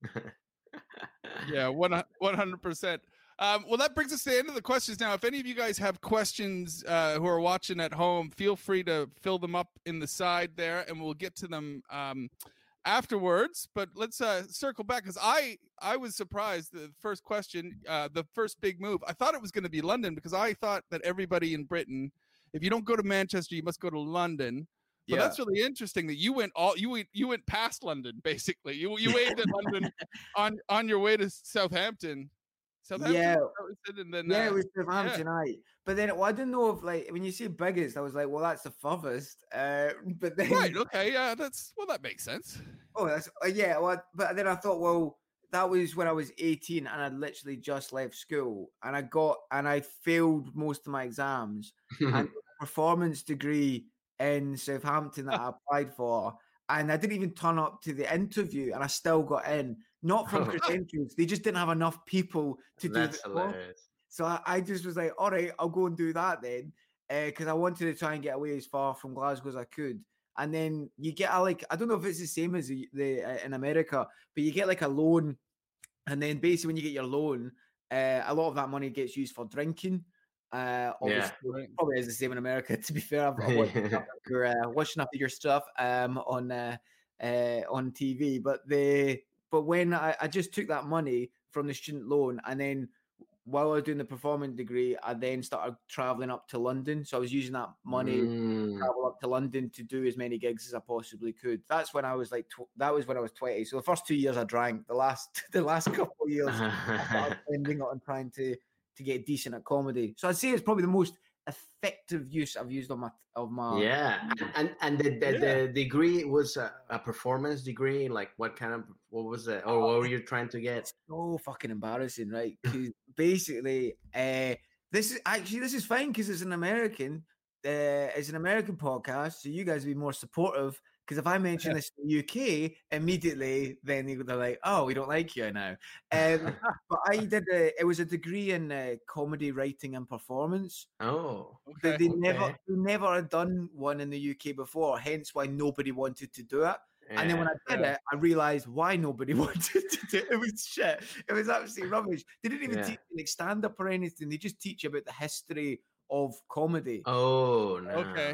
Yeah, one hundred percent. Um, well, that brings us to the end of the questions now. If any of you guys have questions uh, who are watching at home, feel free to fill them up in the side there, and we'll get to them um, afterwards. But let's uh, circle back, because I, I was surprised. The first question, uh, the first big move, I thought it was going to be London, because I thought that everybody in Britain, if you don't go to Manchester, you must go to London. But Yeah. that's really interesting that you went all you went you went past London, basically. You you waved at London on on your way to Southampton. Southampton, Yeah. is that what you said? And then Yeah, uh, it was Southampton tonight. But then well, I didn't know if like when you say biggest, I was like, well, that's the furthest. Uh, but then right, okay, yeah, that's well, that makes sense. oh, that's uh, yeah. Well, but then I thought, well, that was when I was eighteen and I'd literally just left school, and I got and I failed most of my exams and a performance degree in Southampton that I applied for, and I didn't even turn up to the interview, and I still got in. Not from credentials; they just didn't have enough people to That's do the course. hilarious. So I, I just was like, all right, I'll go and do that then, because I wanted to try and get away as far from Glasgow as I could. And then you get a like, I don't know if it's the same as the, the uh, in America, but you get like a loan, and then basically when you get your loan, uh, a lot of that money gets used for drinking. Uh, obviously, Right. probably is the same in America. To be fair, I've, I've watched, enough of your, uh, watched enough of your stuff um, on uh, uh, on T V, but the but when I, I just took that money from the student loan, and then while I was doing the performance degree, I then started traveling up to London. So I was using that money to Mm. travel up to London to do as many gigs as I possibly could. That's when I was like, tw- that was when I was twenty. So the first two years I drank. The last, the last couple of years I started spending on trying to to get decent at comedy. So I'd say it's probably the most effective use I've used on my of my. yeah, and and, and the, the, Yeah. the degree was a, a performance degree. Like what kind of what was it, or what were you trying to get? It's so fucking embarrassing, right? 'Cause basically, uh, this is actually this is fine because it's an American, uh, it's an American podcast, so you guys will be more supportive. Because if I mention this in the U K, immediately then they- they're like, "Oh, we don't like you now." Um, but I did a, it was a degree in uh, comedy writing and performance. Oh, But Okay. they never, okay. they never had done one in the U K before, hence why nobody wanted to do it. And then when I did Yeah. it, I realized why nobody wanted to do it. It was shit. It was absolutely rubbish. They didn't even Yeah. teach you like stand up or anything. They just teach you about the history of comedy. Oh no. Okay.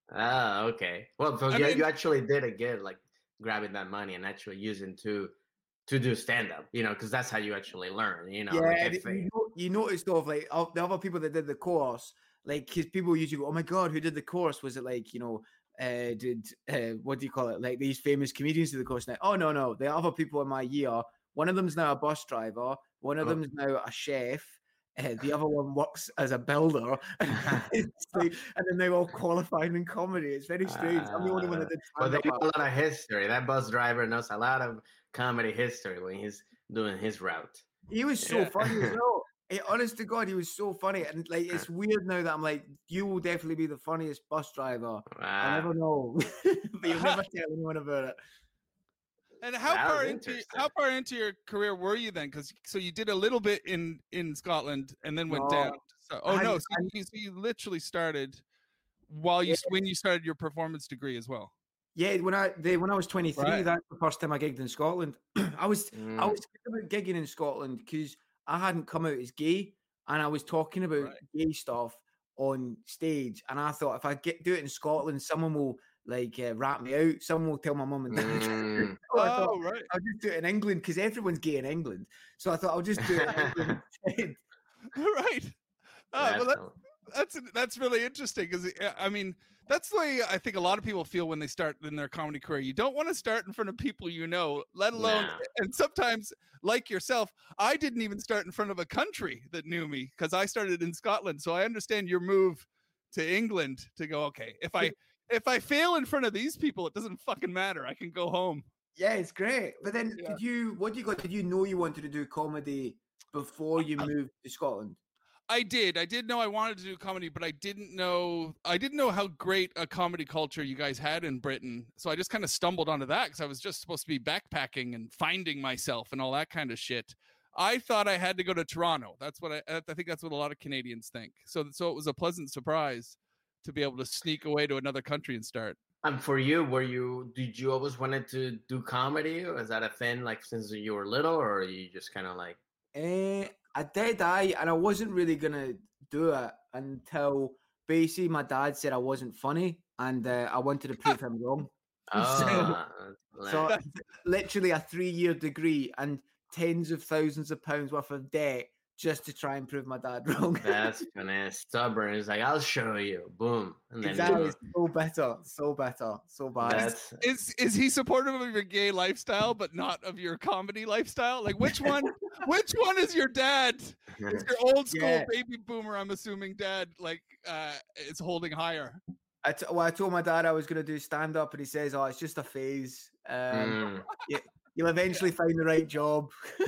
Ah, okay. Well, so I you, mean- you actually did a good like grabbing that money and actually using to to do stand up, you know, because that's how you actually learn, you know. yeah, like, and if, you, know, you notice though, of like of the other people that did the course, like because people usually go, "Oh my god, who did the course? Was it like you know, uh, did uh, what do you call it? Like these famous comedians did the course?" Now, oh no, no, the other people in my year, one of them's now a bus driver, one of Oh. them's now a chef. Uh, the other one works as a builder, It's like- and then they're all qualifying in comedy. It's very strange. I'm the only one that did well, they stand-up. know a lot of history. That bus driver knows a lot of comedy history when he's doing his route. He was so Yeah. funny as well. Hey, honest to God, he was so funny, and like it's weird now that I'm like, you will definitely be the funniest bus driver. I Wow. never know, but you'll never tell anyone about it. And how That was far into interesting. how far into your career were you then? Because so you did a little bit in in Scotland and then went No. down. So, oh I no, had- so you, so you literally started while you when you started your performance degree as well. Yeah, when I the, when I was twenty-three, Right. that's the first time I gigged in Scotland. I was I Mm. was thinking about gigging in Scotland because I hadn't come out as gay, and I was talking about Right. gay stuff on stage, and I thought if I get do it in Scotland, someone will like uh, rat me out. Someone will tell my mum and dad. Mm. So I thought, Oh right. I'll just do it in England because everyone's gay in England. So I thought I'll just do it in England instead. Right. Uh, well, That's that, that's that's really interesting because I mean that's the way I think a lot of people feel when they start in their comedy career. You don't want to start in front of people you know, let alone. No. And sometimes, like yourself, I didn't even start in front of a country that knew me because I started in Scotland. So I understand your move to England to go. Okay, if I if I fail in front of these people, it doesn't fucking matter. I can go home. Yeah, it's great. But then, Yeah. did you? What do you got? Did you know you wanted to do comedy before you moved to Scotland? I did. I did know I wanted to do comedy, but I didn't know I didn't know how great a comedy culture you guys had in Britain. So I just kind of stumbled onto that because I was just supposed to be backpacking and finding myself and all that kind of shit. I thought I had to go to Toronto. That's what I I think that's what a lot of Canadians think. So so it was a pleasant surprise to be able to sneak away to another country and start. And for you, were you did you always wanted to do comedy? Or is that a thing like since you were little, or are you just kind of like Eh, I did, I, and I wasn't really gonna do it until basically my dad said I wasn't funny, and uh, I wanted to prove him wrong. oh, So like- literally a three-year degree and tens of thousands of pounds worth of debt just to try and prove my dad wrong. that's funny. Stubborn. It's like I'll show you. Boom, and then Exactly. So better, so better, so bad. that's Is is he supportive of your gay lifestyle but not of your comedy lifestyle? Like which one which one is your dad? Is your old school Yeah. baby boomer, I'm assuming dad, like uh is holding higher? I t- well, I told my dad I was going to do stand up, and he says, "Oh, it's just a phase. Um, Mm. You'll eventually find the right job."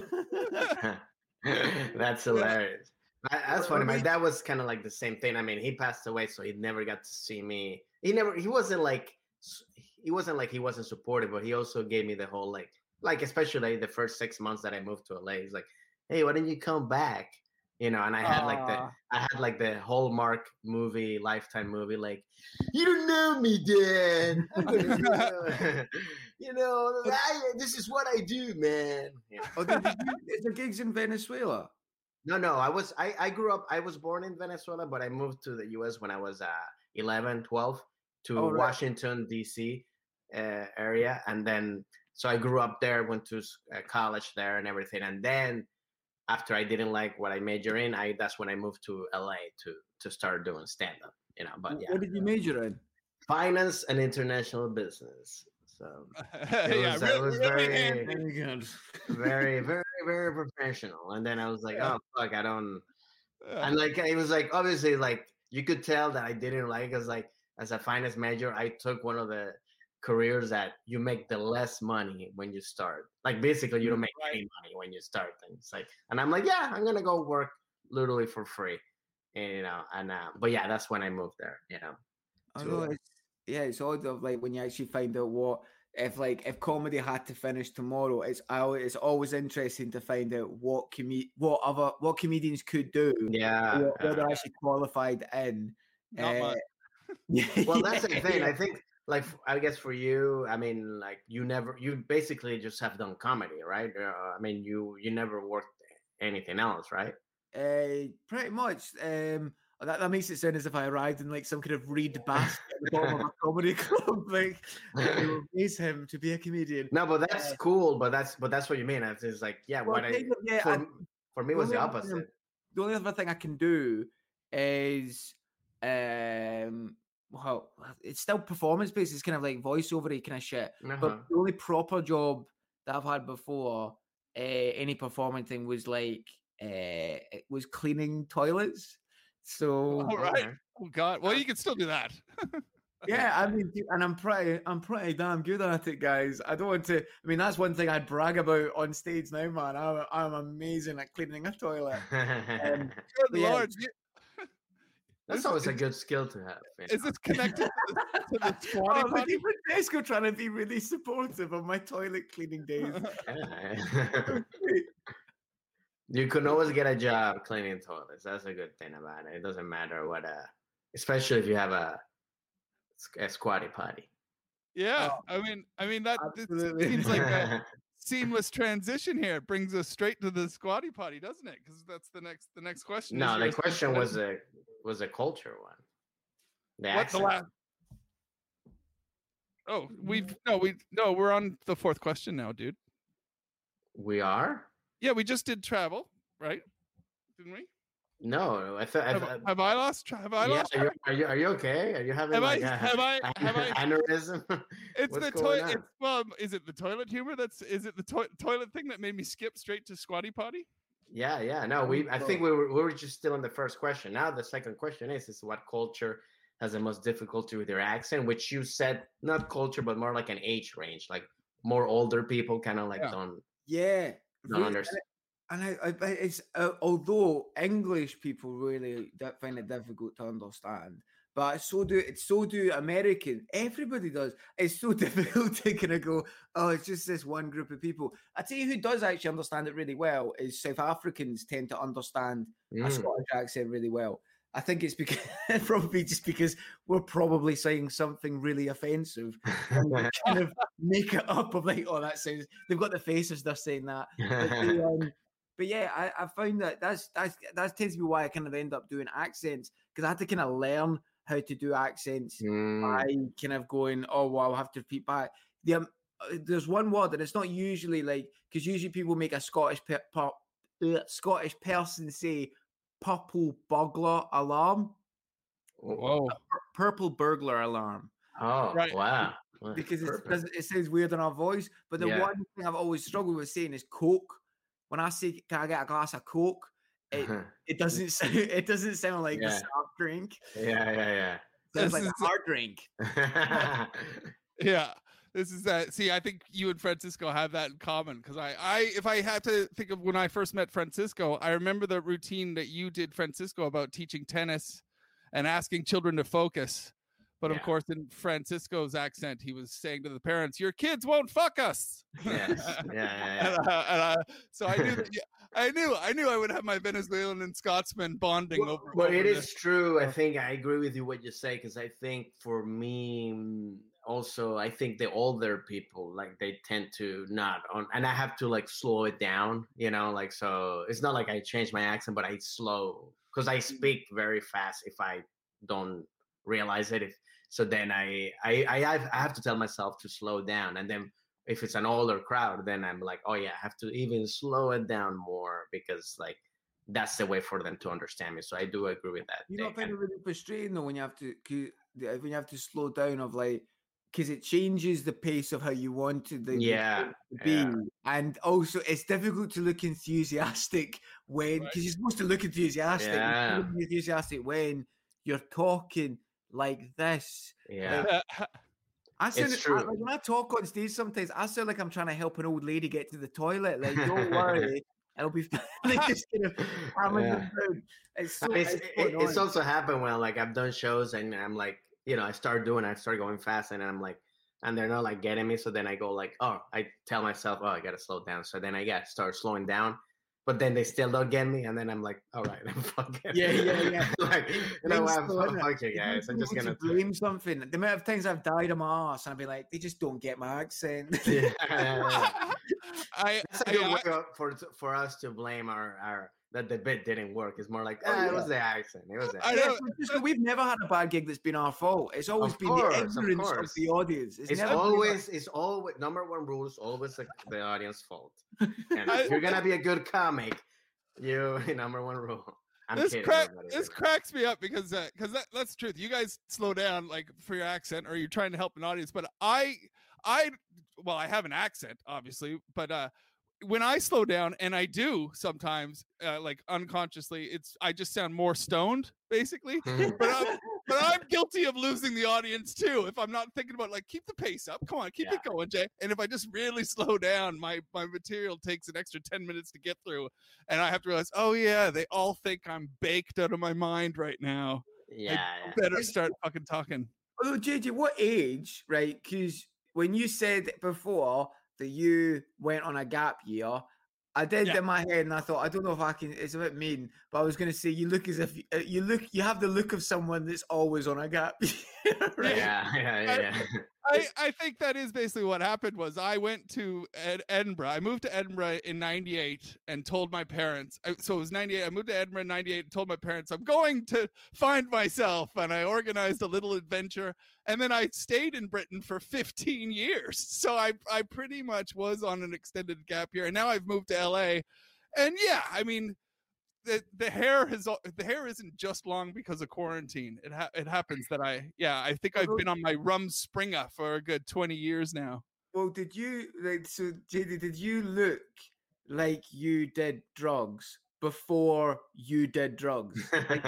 That's hilarious. I, that's funny. My dad was kind of like the same thing. I mean, he passed away, so he never got to see me. He never. He wasn't like. He wasn't like he wasn't supportive, but he also gave me the whole like, like especially the first six months that I moved to L A. He's like, "Hey, why don't you come back?" You know, and I had like the Aw. I had like the Hallmark movie, Lifetime movie, like, you don't know me, Dad. I'm gonna, you know, you know I, this is what I do, man. You know. Oh, did you, is there gigs in Venezuela? No, no, I was I, I grew up I was born in Venezuela, but I moved to the U S when I was uh eleven, twelve to Oh, right. Washington D C uh, area, and then so I grew up there, went to s- uh, college there and everything, and then after I didn't like what I major in, I that's when I moved to L A to to start doing stand up, you know. But yeah, What did you major in? finance and international business. So it yeah, was, re- it was really very handy. Very good. very very very professional. And then I was like, Yeah. oh fuck, I don't. Yeah. And like it was like obviously like you could tell that I didn't like because like as a finance major I took one of the careers that you make the less money when you start. Like basically you don't make Right. any money when you start things. Like and I'm like yeah I'm gonna go work literally for free, and, you know. And uh, but yeah that's when I moved there. You know. Although to- it's, yeah, it's odd of like when you actually find out what if like if comedy had to finish tomorrow. It's I always, it's always interesting to find out what com- what other what comedians could do. Yeah. what, what uh, they're actually qualified in. Not Uh, much. well that's the thing yeah. I think like f- I guess for you I mean like you never you basically just have done comedy, right? uh, I mean you you never worked anything else, right? Uh, pretty much. Um, that, that makes it sound as if I arrived in like some kind of reed basket at the bottom of a comedy club, like and they will raise him to be a comedian. No, but that's Uh, cool, but that's but that's what you mean. It's just like yeah Well, what I kind of, yeah, for, I- for me the was the only other thing I'm- opposite. the only other thing I can do is um well it's still performance based, it's kind of like voiceover kind of shit. Uh-huh. But the only proper job that I've had before uh, any performing thing was like uh it was cleaning toilets. So All right. Okay. Oh God. Well, you can still do that. Yeah, I mean, and I'm pretty, I'm pretty damn good at it, guys. I don't want to. I mean, that's one thing I'd brag about on stage now, man. I'm, I'm amazing at cleaning a toilet. Um, Good but yeah, lord. you- That's This- always a is- good skill to have. you Is know? this connected to the, to the squatty oh, look potty? at Francesco trying to be really supportive of my toilet cleaning days. Yeah. You can always get a job cleaning toilets. That's a good thing about it. It doesn't matter what, uh, especially if you have a, a squatty potty. Yeah, Oh, I mean, I mean that this absolutely. seems like a seamless transition here. It brings us straight to the squatty potty, doesn't it? Because that's the next the next question. No, is the your question assessment was a was a culture one. The of- what the accent. last. Oh, we've no, we no, we're on the fourth question now, dude. We are? Yeah, we just did travel, right? Didn't we? No, I thought. I Have, thought have I lost? tra- Have I yeah, lost? are you, track? are you are you okay? Are you having Have I? like a, Have I? Have I? aneurysm? It's What's the going toilet. on? It's, well, is it the toilet humor? That's is it the to- toilet thing that made me skip straight to squatty potty? Yeah, yeah. No, we. I think we were we were just still on the first question. Now the second question is: is what culture has the most difficulty with their accent? Which you said not culture, but more like an age range, like more older people kind of like Yeah. don't Yeah, don't really, understand. and I, I I- it's uh, although English people really d- find it difficult to understand, but so do it's so do American. Everybody does. It's so difficult to kind of go, oh, it's just this one group of people. I tell you who does actually understand it really well is South Africans tend to understand a Mm. Scottish accent really well. I think it's because probably just because we're probably saying something really offensive and we kind of make it up of like, oh, that sounds. They've got the faces they're saying that. But, they, um, but yeah, I, I found that that's that's that tends to be why I kind of end up doing accents because I had to kind of learn how to do accents Mm. by kind of going, oh, well, I'll have to repeat back. The um, uh, there's one word, and it's not usually like because usually people make a Scottish pe- per, uh, Scottish person say purple burglar alarm, Whoa! pur- purple burglar alarm. Oh, Right. wow. Well, Because it's, perfect. doesn't- it sounds weird in our voice. But the Yeah. one thing I've always struggled with saying is Coke. When I say, "Can I get a glass of Coke?" It it doesn't sound it doesn't sound like Yeah. a soft drink. yeah, yeah, It sounds This like a is- hard drink. yeah. Yeah, this is that. See, I think you and Francisco have that in common because I, I, if I had to think of when I first met Francisco, I remember the routine that you did, Francisco, about teaching tennis and asking children to focus. But of Yeah. course, in Francisco's accent, he was saying to the parents, "Your kids won't fuck us." Yes. Yeah, yeah, and, uh, and, uh, so I knew, that, yeah, I knew, I knew I would have my Venezuelan and Scotsman bonding Well, over. well, over it this. is true. I think I agree with you what you say because I think for me mm, also I think the older people like they tend to not on, and I have to like slow it down. You know, like so it's not like I change my accent, but I slow because I speak very fast if I don't realize it. If so, then I I I have, I have to tell myself to slow down, and then if it's an older crowd, then I'm like, oh yeah, I have to even slow it down more because like that's the way for them to understand me. So I do agree with that. You thing. don't find And- it really frustrating though when you have to 'cause the- when you have to slow down of like because it changes the pace of how you wanted the, the Yeah, joke to be, yeah. and also it's difficult to look enthusiastic when Right. because you're supposed to look enthusiastic. You're Yeah. supposed to be enthusiastic when you're talking like this. yeah. I sound It's I- true. like when I talk on stage sometimes I sound like I'm trying to help an old lady get to the toilet. Like, don't worry, it'll be fine. Like, just kind of hammering Yeah. them down. It's so, I mean, it's, it's so it- it's annoying. also happened when like I've done shows and I'm like, you know, I start doing, I start going fast, and I'm like, and they're not like getting me. So then I go like, oh, I tell myself, oh, I gotta slow down. So then I get start slowing down, but then they still don't get me, and then I'm like, all right, I'm fucking Yeah, yeah, yeah. like, you know Mine's what? still Fuck, in it. fuck you If guys. I'm you just want gonna. to blame something. The amount of times I've died on my ass and I've been like, they just don't get my accent. Yeah, yeah, yeah. I, That's a I, good I, way for for us to blame our our that the bit didn't work. It's more like, Oh, ah, it yeah. was the accent. It was the I accent. know. Yeah, Francisco, we've never had a bad gig that's been our fault. It's always Of been course, the of ignorance of, course. the audience. It's, It's never been always it's always number one rule is always the, the audience fault. And I- if you're gonna be a good comic, you number one rule. I'm this kidding. crack, everybody, this you know. cracks me up because because that, that's the truth. You guys slow down like for your accent, or you're trying to help an audience. But I I well, I have an accent obviously, but uh, when I slow down, and I do sometimes, uh, like unconsciously, it's I just sound more stoned, basically. but I'm but I'm guilty of losing the audience too if I'm not thinking about like keep the pace up. Come on, keep Yeah. it going, Jay. And if I just really slow down, my my material takes an extra ten minutes to get through, and I have to realize, oh yeah, they all think I'm baked out of my mind right now. Yeah, I yeah. better start fucking talking. Although, J J, what age, right? Because when you said before that you went on a gap year, I did Yeah. in my head, and I thought, I don't know if I can. It's a bit mean, but I was going to say you look as if uh, you look. You have the look of someone that's always on a gap year, right? Yeah, yeah, yeah, yeah. I, I think that is basically what happened was I went to Ed, Edinburgh. I moved to Edinburgh in ninety-eight and told my parents. I, so it was ninety-eight. I moved to Edinburgh in ninety-eight and told my parents, I'm going to find myself. And I organized a little adventure. And then I stayed in Britain for fifteen years. So I, I pretty much was on an extended gap year. And now I've moved to L A. And yeah, I mean, the the hair has the hair isn't just long because of quarantine. It ha- it happens that I yeah I think I've been on my rum springer for a good twenty years now. Well, did you like so, J D? Did you look like you did drugs before you did drugs? Like,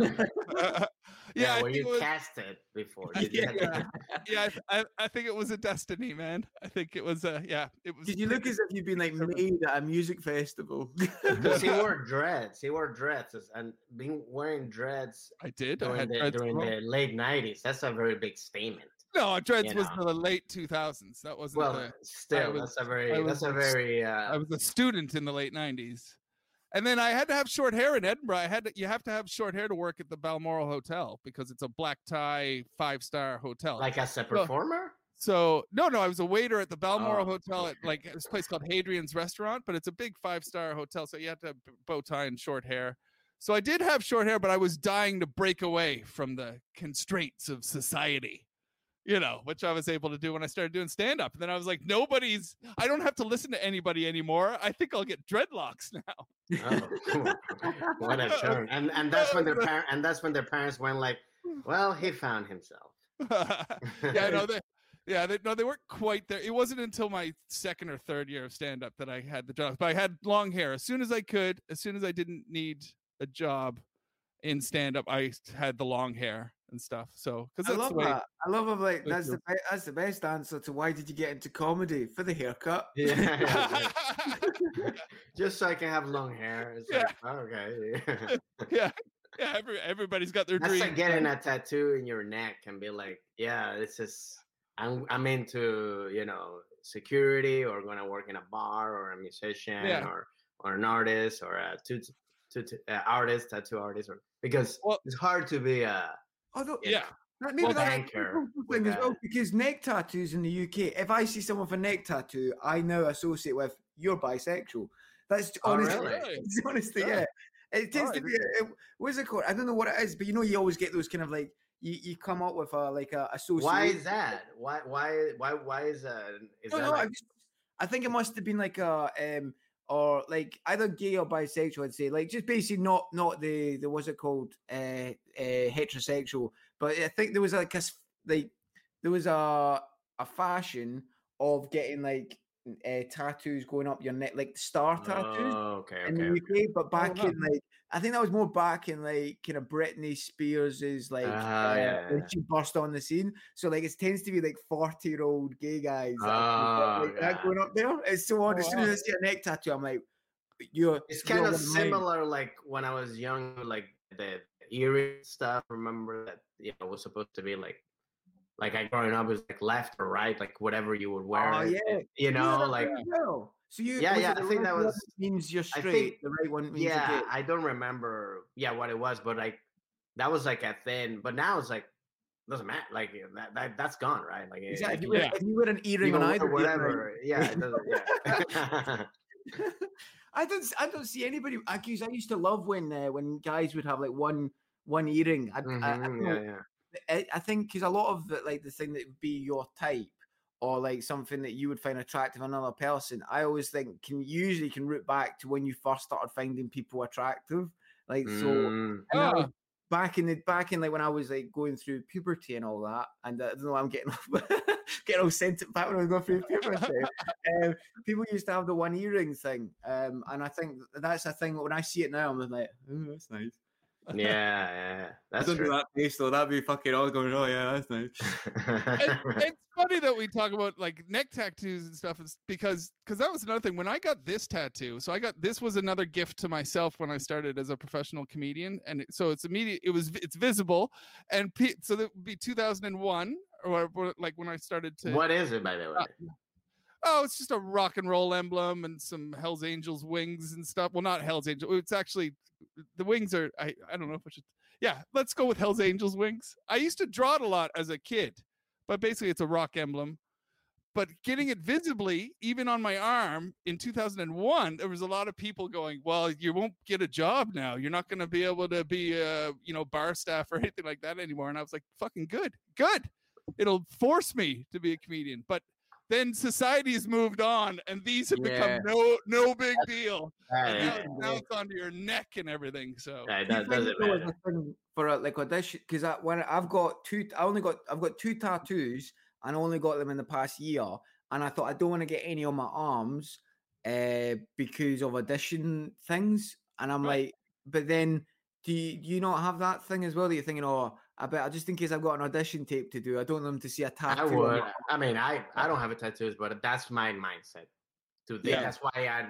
Uh, Yeah, yeah, I were think it you was, casted before? Did you Yeah. have to- yeah, I, th- I, I think it was a destiny, man. I think it was a yeah. It was. Did you look as if you'd been like made at a music festival? Because he wore dreads. He wore dreads, and being wearing dreads I did. I during had the dreads. during as well. the late nineties. That's a very big statement. No, dreads you was know. the late two thousands. That wasn't. Well, the, still, was- that's a I very was that's a a s- very I uh, was a student in the late nineties. And then I had to have short hair in Edinburgh. I had to, you have to have short hair to work at the Balmoral Hotel because it's a black tie five star hotel. like as a Well, performer. So no, no, I was a waiter at the Balmoral Oh, Hotel at like this place called Hadrian's Restaurant, but it's a big five star hotel, so you have to have b- bow tie and short hair. So I did have short hair, but I was dying to break away from the constraints of society, you know, which I was able to do when I started doing stand up. And then I was like, nobody's, I don't have to listen to anybody anymore. I think I'll get dreadlocks now. Oh, what a turn! And and that's when their parent and that's when their parents went like, well, he found himself. yeah, no, they, yeah, they, no, they weren't quite there. It wasn't until my second or third year of stand up that I had the job, but I had long hair as soon as I could, as soon as I didn't need a job in stand up, I had the long hair and stuff. So, because I that's love the way. that. I love it. Like it that's the feels. be- that's the best answer to why did you get into comedy for the haircut? Yeah, just so I can have long hair. It's like, okay. yeah, yeah. Every, everybody's got their That's dream. like getting a tattoo in your neck and be like, yeah, this is I'm I'm into, you know, security or gonna work in a bar or a musician Yeah. or or an artist or a two two uh, artist, tattoo artist, or because Well- it's hard to be a Although you Yeah. know, that, maybe Well, that's a banker cool with thing as well a- because neck tattoos in the U K. If I see someone with a neck tattoo, I now associate with you're bisexual. That's Oh, honestly, really? it's honestly, Yeah. yeah. It tends to Alright. be. A, it, what's it called? I don't know what it is, but you know, you always get those kind of like you, you come up with a like a association. why is that? Why why why why is that? Is No, that no, I, like, just, I think it must have been like a um or like either gay or bisexual. I'd say like just basically not not the the what's it called uh, uh heterosexual. But I think there was like a s- like there was a a fashion of getting like uh, tattoos going up your neck, like star tattoos oh, okay, in okay, the okay. U K. But back wow. in like I think that was more back in like kind of Britney Spears's like Ah, uh, yeah, when yeah. she burst on the scene. So like it tends to be like forty year old gay guys that Oh, have like that yeah. going up there. It's so odd. Oh, As soon as wow. I see a neck tattoo, I'm like, you're It's you're kind one of mine. similar like when I was young, like the earring stuff. Remember that, you know, was supposed to be like like I growing up was like left or right, like whatever you would wear. Oh, it, yeah. it- you You know, that like as well. So you Yeah, was yeah, it the I think that left one was- means you're I straight. think- the right one means yeah, you're gay. I don't remember yeah what it was, but like that was like a thing. But now it's like doesn't matter. Like that, that that's gone, right? Like Exactly. If it- you, wear, Yeah. if you wear an you earring can on wear either, ear, whatever. Yeah, it doesn't, yeah. I don't. I don't see anybody. Accused. I used to love when uh, when guys would have like one one earring. I, I, I, Mhm, don't yeah, know, yeah. I, I think because a lot of the, like the thing that would be your type or like something that you would find attractive in another person, I always think can usually can root back to when you first started finding people attractive. Like so, Mm. and that was Ah. back in the back in like when I was like going through puberty and all that. And uh, I don't know, I'm getting Get all sent it back when I was going through paper. um, people used to have the one earring thing, um, and I think that's a thing. When I see it now, I'm like, oh, that's nice. Yeah, yeah, that's don't true. do that face though. That'd be fucking all going. Oh yeah, that's nice. it, it's funny that we talk about like neck tattoos and stuff, is because because that was another thing. When I got this tattoo, so I got this was another gift to myself when I started as a professional comedian, and it, so it's immediate. It was it's visible, and pe- so that would be two thousand one or, or like when I started to. What is it, by the way? Uh, oh, it's just a rock and roll emblem and some Hell's Angels wings and stuff. Well, not Hell's Angels. It's actually the wings are. I I don't know if I should. Yeah, let's go with Hell's Angels wings. I used to draw it a lot as a kid, but basically it's a rock emblem. But getting it visibly, even on my arm in two thousand one, there was a lot of people going, well, you won't get a job now. You're not going to be able to be, a, you know, bar staff or anything like that anymore. And I was like, fucking good, good. It'll force me to be a comedian. But then society has moved on, and these have Yeah. become no no big deal. Right, And now, yeah. now it's onto your neck and everything. So Right, Do you that think doesn't there was matter. a thing for a, like audition? Because I, when I've got two, I only got I've got two tattoos, and I only got them in the past year. And I thought I don't want to get any on my arms, uh, because of audition things. And I'm Right. like, but then do you, do you not have that thing as well that you're thinking, oh, I bet just in case I've got an audition tape to do, I don't want them to see a tattoo. I on would. my- I mean, I I don't have a tattoos, but that's my mindset. To think. Yeah. That's why I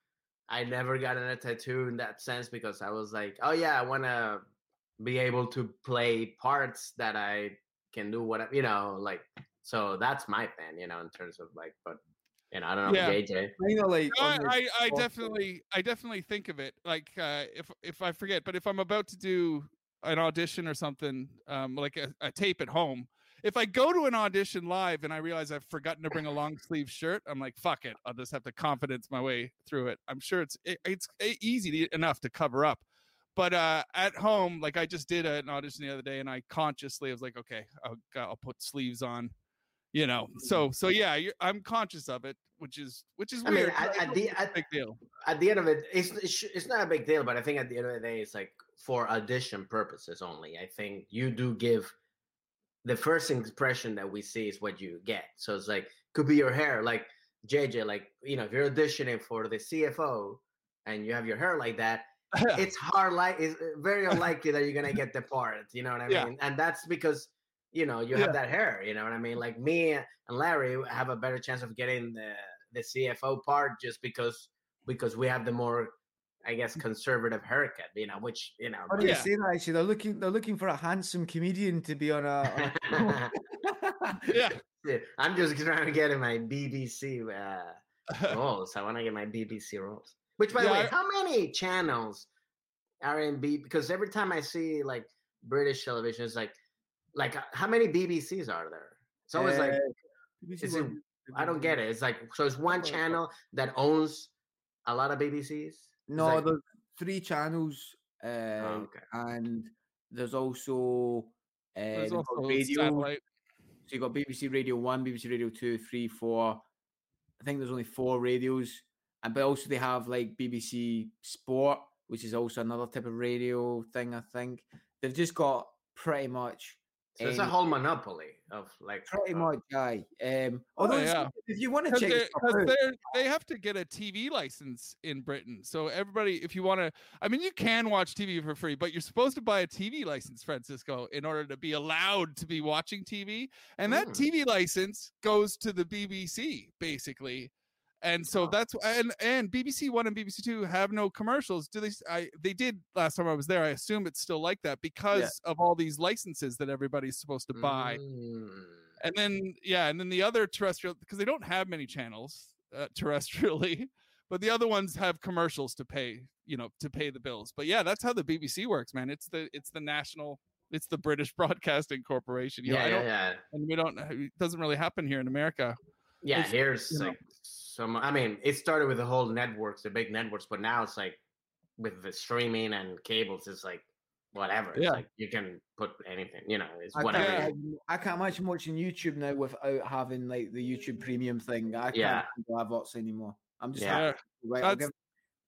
I never got a tattoo in that sense, because I was like, oh yeah, I want to be able to play parts that I can do whatever, you know, like. So that's my thing, you know, in terms of like, but you know, I don't know, Yeah. J J. Kind of like No, on the- I, I off- definitely I definitely think of it like uh, if if I forget, but if I'm about to do an audition or something, um, like a, a tape at home, if I go to an audition live and I realize I've forgotten to bring a long sleeve shirt, I'm like, fuck it, I'll just have to confidence my way through it. I'm sure it's it, it's easy to, enough to cover up. But uh, at home, like I just did an audition the other day, and I consciously was like, okay, I'll, I'll put sleeves on. You know, so so yeah, you're, I'm conscious of it, which is which is I mean, weird. at- but I at don't the- think it's a at- big deal. At the end of it, it's it's it's not a big deal, but I think at the end of the day, it's like for audition purposes only. I think you do give the first impression that we see is what you get. So it's like could be your hair, like J J, like you know, if you're auditioning for the C F O and you have your hair like that, it's hard, like it's very unlikely that you're gonna get the part. You know what I mean? Yeah. And that's because you know you Yeah. have that hair. You know what I mean? Like me and Larry have a better chance of getting the the C F O part just because because we have the more, I guess, conservative haircut. You know, which you know. Funny you Yeah. say that, actually, they're looking they're looking for a handsome comedian to be on a. On a... Yeah. Yeah, I'm just trying to get in my B B C uh, roles. I want to get my B B C roles. Which, by the Yeah, way, I- how many channels are in B? Because every time I see like British television, it's like, like uh, how many B B Cs are there? It's always like Uh, B B C is it- One, I don't get it. It's like so it's one channel that owns a lot of B B Cs. It's No, like- there's three channels, uh, Oh, okay. and there's also uh, There's they've got also radio. satellite. So you got B B C Radio One, B B C Radio Two, Three, Four. I think there's only four radios, and but also they have like B B C Sport, which is also another type of radio thing. I think they've just got pretty much. So it's a any- whole monopoly of like Pretty uh, much, guy. Um, although Oh, it's- yeah. if you want to Because check, they're, this stuff 'cause out, they're, they have to get a T V license in Britain. So everybody, if you want to, I mean, you can watch T V for free, but you're supposed to buy a T V license, Francisco, in order to be allowed to be watching T V. And that Mm. T V license goes to the B B C, basically. And so Oh. that's and and B B C One and B B C Two have no commercials. Do they? I they did last time I was there. I assume it's still like that because of all these licenses that everybody's supposed to buy. mm. And then, yeah, and then the other terrestrial, because they don't have many channels uh, terrestrially, but the other ones have commercials to pay, you know, to pay the bills. But yeah, that's how the B B C works, man. It's the it's the national, it's the British Broadcasting Corporation. You know, Yeah, I yeah, don't, yeah. and we don't. It doesn't really happen here in America. Yeah, It's- here's you know. like some. I mean, it started with the whole networks, the big networks, but now it's like with the streaming and cables, it's like whatever. It's Yeah. like you can put anything. You know, it's I whatever. Yeah. can't, I can't imagine watching YouTube now without having like the YouTube Premium thing. I can't Yeah. do adverts anymore. I'm just Yeah. happy. Right, I'll That's- give,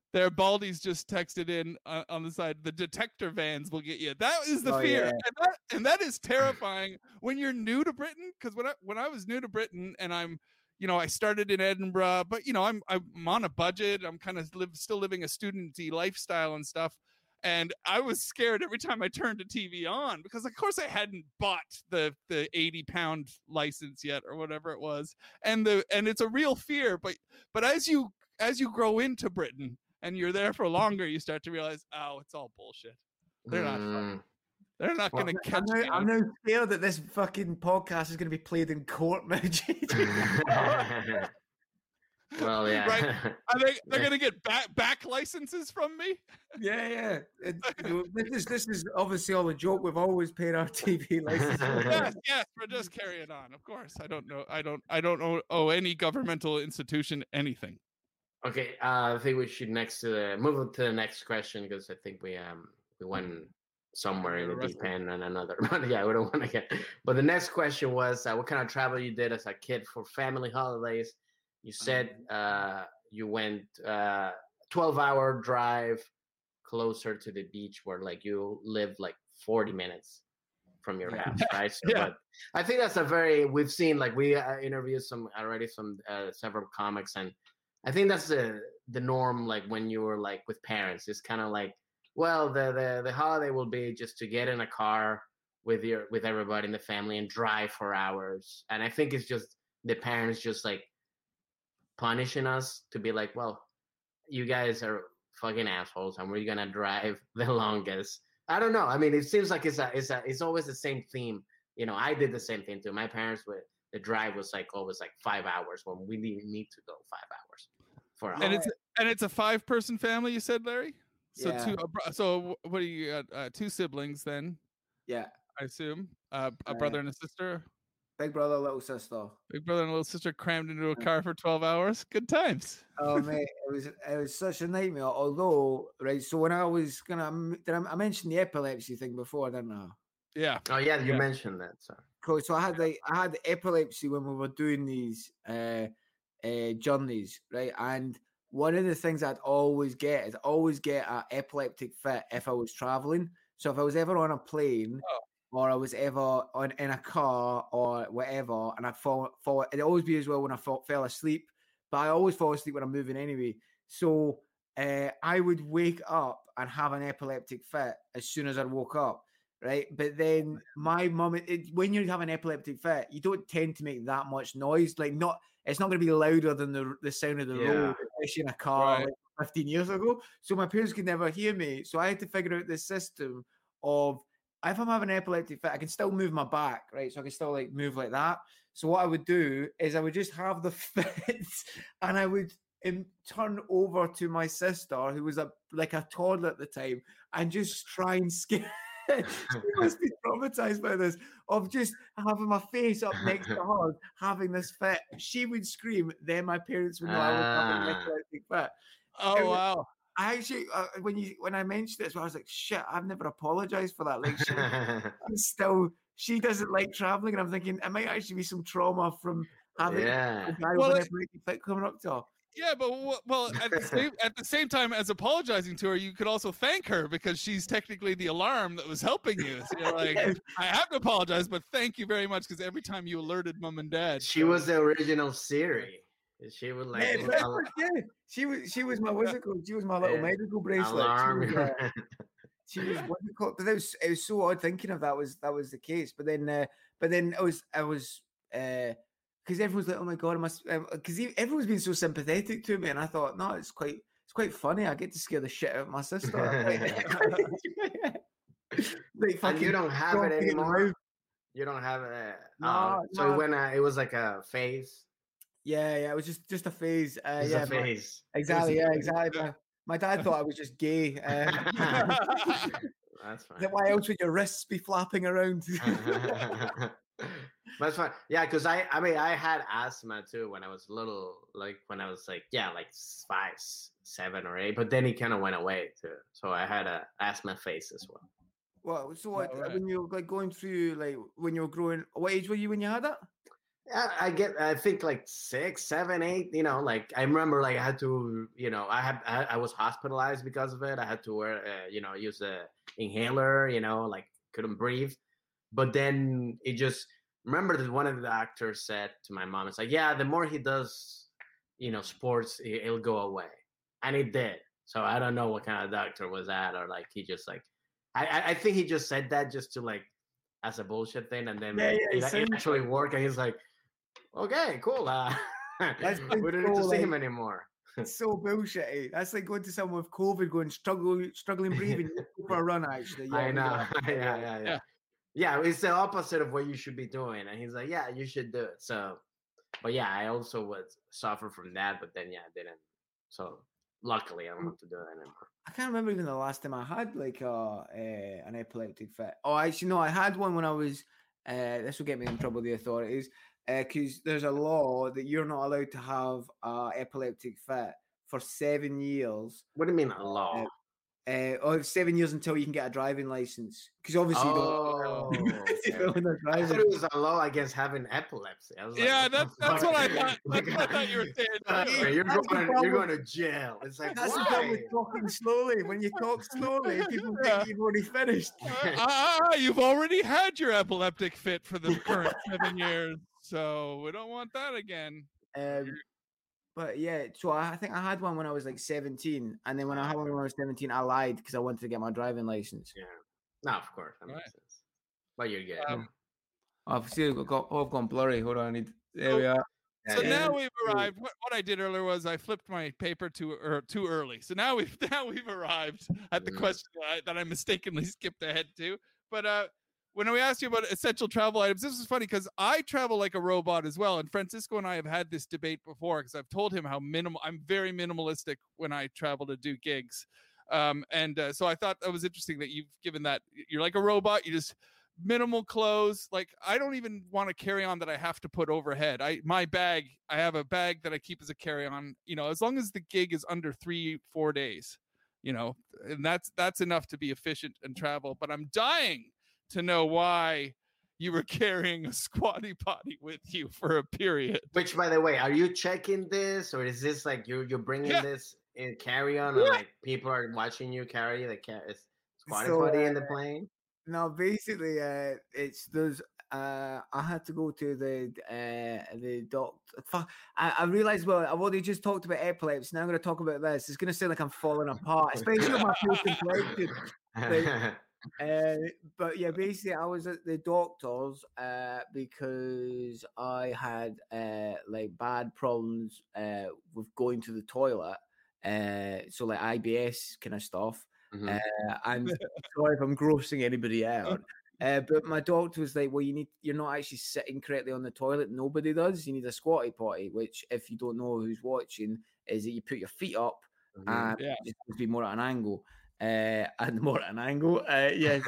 There, Baldy's just texted in uh, on the side. The detector vans will get you. That is the Oh, fear, yeah. and, that, and that is terrifying when you're new to Britain. Because when I when I was new to Britain, and I'm, you know, I started in Edinburgh, but you know, I'm I'm on a budget. I'm kind of live still living a studenty lifestyle and stuff. And I was scared every time I turned the T V on because, of course, I hadn't bought the the eighty pound license yet or whatever it was, and the and it's a real fear. But but as you as you grow into Britain and you're there for longer, you start to realize, oh, it's all bullshit. They're not Mm. fun. They're not Well, going to I'm catch now, me. I'm now scared that this fucking podcast is going to be played in court now. J J. Well, yeah. Right. Are they, they're going to get back back licenses from me. Yeah, yeah. It, you know, this is this is obviously all a joke. We've always paid our T V license. Yes, yes. We're just carrying on. Of course, I don't know. I don't. I don't owe, owe any governmental institution anything. Okay, uh, I think we should next to the move on to the next question because I think we um we went somewhere in the deep end and another. But yeah, we don't want to get. But the next question was, uh, what kind of travel you did as a kid for family holidays? You said uh, you went uh, twelve hour drive closer to the beach where like you lived like forty minutes from your house, right? So, Yeah. But I think that's a very, we've seen like we uh, interviewed some already some uh, several comics, and I think that's the the norm. Like when you were like with parents, it's kind of like, well, the, the the holiday will be just to get in a car with your with everybody in the family and drive for hours. And I think it's just the parents just like punishing us to be like, well, you guys are fucking assholes, and we're gonna drive the longest. I don't know. I mean, it seems like it's a it's a it's always the same theme. You know, I did the same thing too. My parents were the drive was like always like five hours when we didn't need to go five hours for a And holiday. it's and it's a five person family. You said, Larry. So Yeah. two. uh, bro- So what do you got? Uh, two siblings then, Yeah. I assume. Uh, a Uh, brother and a sister. Big brother, little sister. Big brother and little sister crammed into a car for twelve hours. Good times. Oh mate, it was it was such a nightmare. Although, right, so when I was gonna, did I, I mentioned the epilepsy thing before, didn't I? Yeah. Oh yeah, you Yeah. mentioned that. So Cool. So I had like I had epilepsy when we were doing these uh, uh, journeys, right? And one of the things I'd always get is I always get an epileptic fit if I was traveling. So if I was ever on a plane Oh. or I was ever on in a car or whatever, and I'd fall, fall it'd always be as well when I fall, fell asleep. But I always fall asleep when I'm moving anyway. So uh, I would wake up and have an epileptic fit as soon as I woke up. Right, but then my mum, it, when you have an epileptic fit, you don't tend to make that much noise. Like, not, it's not going to be louder than the the sound of the Yeah. road, especially in a car Right. like fifteen years ago. So my parents could never hear me. So I had to figure out this system of if I'm having an epileptic fit, I can still move my back, right? So I can still like move like that. So what I would do is I would just have the fit, and I would um, turn over to my sister, who was a like a toddler at the time, and just try and scare. She must be traumatized by this, of just having my face up next to her, having this fit. She would scream, then my parents would know I was having an Ah. epileptic fit. Oh It was- wow. I actually, uh, when you when I mentioned it, so I was like, shit, I've never apologized for that. Like, she, she's still, she doesn't like traveling, and I'm thinking it might actually be some trauma from having yeah. a guy Well, with an it- epileptic fit coming up to her. Yeah, but w- well, at the same at the same time as apologizing to her, you could also thank her because she's technically the alarm that was helping you. So you're like, Yeah. I have to apologize, but thank you very much because every time you alerted mom and dad, She so- was the original Siri. She would like Yeah, al- that's al- what- yeah. She was she was my what's it called? She was my little Yeah. medical bracelet. She alarm. was, uh, she was what do you call it? But that was it was so odd thinking of that was that was the case. But then uh, but then I was I was uh because everyone's like, oh my god, I must because um, everyone's been so sympathetic to me, and I thought, no, it's quite it's quite funny. I get to scare the shit out of my sister. like, and you fucking don't have don't it get in the anymore. mouth. You don't have it. No, uh, so no. when uh, it was like a phase. Yeah, yeah, it was just just a phase. Uh, It's yeah, a my- phase. exactly. Yeah, exactly. My, my dad thought I was just gay. Um, That's fine. then why else would your wrists be flapping around? That's fine. Yeah, because I, I mean, I had asthma too when I was little, like when I was like, yeah, like five, s- seven or eight. But then it kind of went away too. So I had a asthma phase as well. Well, so what, Oh, right. when you were like going through, like when you were growing, what age were you when you had that? I, I get. I think like six, seven, eight. You know, like I remember, like I had to. You know, I had. I, I was hospitalized because of it. I had to wear. Uh, you know, use a inhaler. You know, like couldn't breathe. But then it just remember that one of the doctors said to my mom, "It's like, yeah, the more he does, you know, sports, it, it'll go away," and it did. So I don't know what kind of doctor was that, or like he just like, I I think he just said that just to like as a bullshit thing, and then Yeah, yeah, it, it it actually worked, and he's like, okay, cool. Uh, That's we don't need so, to see like, him anymore. It's so bullshitty. That's like going to someone with COVID, going struggling, struggling breathing go for a run. Actually, yeah, I we know. got yeah, it. yeah, yeah, Yeah. Yeah, it's the opposite of what you should be doing. And he's like, yeah, you should do it. So, but yeah, I also would suffer from that, but then yeah, I didn't. So luckily, I don't have to do it anymore. I can't remember even the last time I had like a, uh, an epileptic fit. Oh, actually, no, I had one when I was. Uh, this will get me in trouble with the authorities because uh, there's a law that you're not allowed to have an epileptic fit for seven years. What do you mean a law? Uh, Uh, oh, seven years until you can get a driving license. Because obviously, oh, you don't, okay. you don't I thought it was a law against having epilepsy. I was like, Yeah, what the that's that's fuck? what I thought. That's what I thought you were saying. Uh, too. you're That's the going, problem. you're going to jail. It's like, That's the problem why? with talking slowly. When you talk slowly, people Yeah. think you've already finished. Uh, ah, you've already had your epileptic fit for the current seven years, so we don't want that again. Um, but yeah, so I think I had one when I was like seventeen, and then when I had one when I was seventeen, I lied because I wanted to get my driving license. Yeah. No, of course. That makes Right. sense. But you're good. Um, I've still got. Oh, I've gone blurry. Hold on, I need. There So- we are. So Yeah, now yeah. we've arrived. What, what I did earlier was I flipped my paper too er, too early. So now we've now we've arrived at the Mm. question that I, that I mistakenly skipped ahead to. But uh, when we asked you about essential travel items, this is funny because I travel like a robot as well. And Francisco and I have had this debate before because I've told him how minimal I'm very minimalistic when I travel to do gigs. Um, and uh, so I thought that was interesting that you've given that. You're like a robot. You just minimal clothes. Like I don't even want to carry on that I have to put overhead. I my bag, I have a bag that I keep as a carry-on, you know, as long as the gig is under three, four days, you know, and that's that's enough to be efficient and travel. But I'm dying to know why you were carrying a squatty potty with you for a period. Which, by the way, are you checking this, or is this like you're you're bringing Yeah. this in carry on, or Yeah. like people are watching you carry the car- squatty So, potty in the uh, plane? No, basically, uh, it's there's. Uh, I had to go to the uh, the doctor. Fuck, I, I realized. Well, I've already just talked about epilepsy. Now I'm going to talk about this. It's going to sound like I'm falling apart, especially on my full complexion. Uh, but yeah, basically, I was at the doctor's uh, because I had uh, like bad problems uh, with going to the toilet. Uh, so like I B S kind of stuff. Mhm. Uh, and sorry if I'm grossing anybody out. Uh, but my doctor was like, well, you need, you're not actually sitting correctly on the toilet. Nobody does. You need a squatty potty, which if you don't know who's watching, is that you put your feet up Mhm. and Yeah. it just needs to be more at an angle. Uh, and more at an angle. Uh, yes.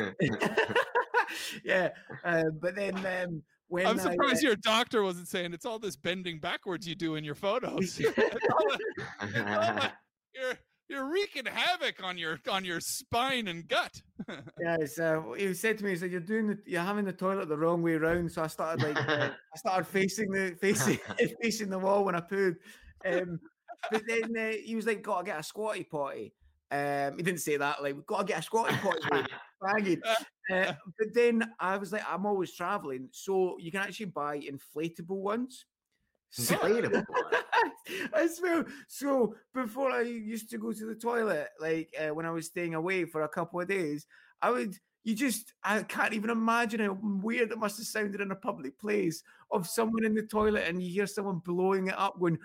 yeah. Uh, but then um, when I'm I, surprised your doctor wasn't saying it's all this bending backwards you do in your photos. It's all that- it's all that- you're you're wreaking havoc on your on your spine and gut. Yes, uh, he said to me, he said, "You're doing the, you're having the toilet the wrong way around." So I started like, uh, I started facing the facing facing the wall when I pooed. Um, but then uh, he was like, "Gotta get a squatty potty." Um, he didn't say that. Like, "Gotta get a squatty potty." mate." Banging. Uh, but then I was like, "I'm always traveling, so you can actually buy inflatable ones." So- Inflatable one. I swear. So before I used to go to the toilet, like uh, when I was staying away for a couple of days, I would. You just, I can't even imagine how weird it must have sounded in a public place of someone in the toilet and you hear someone blowing it up, going.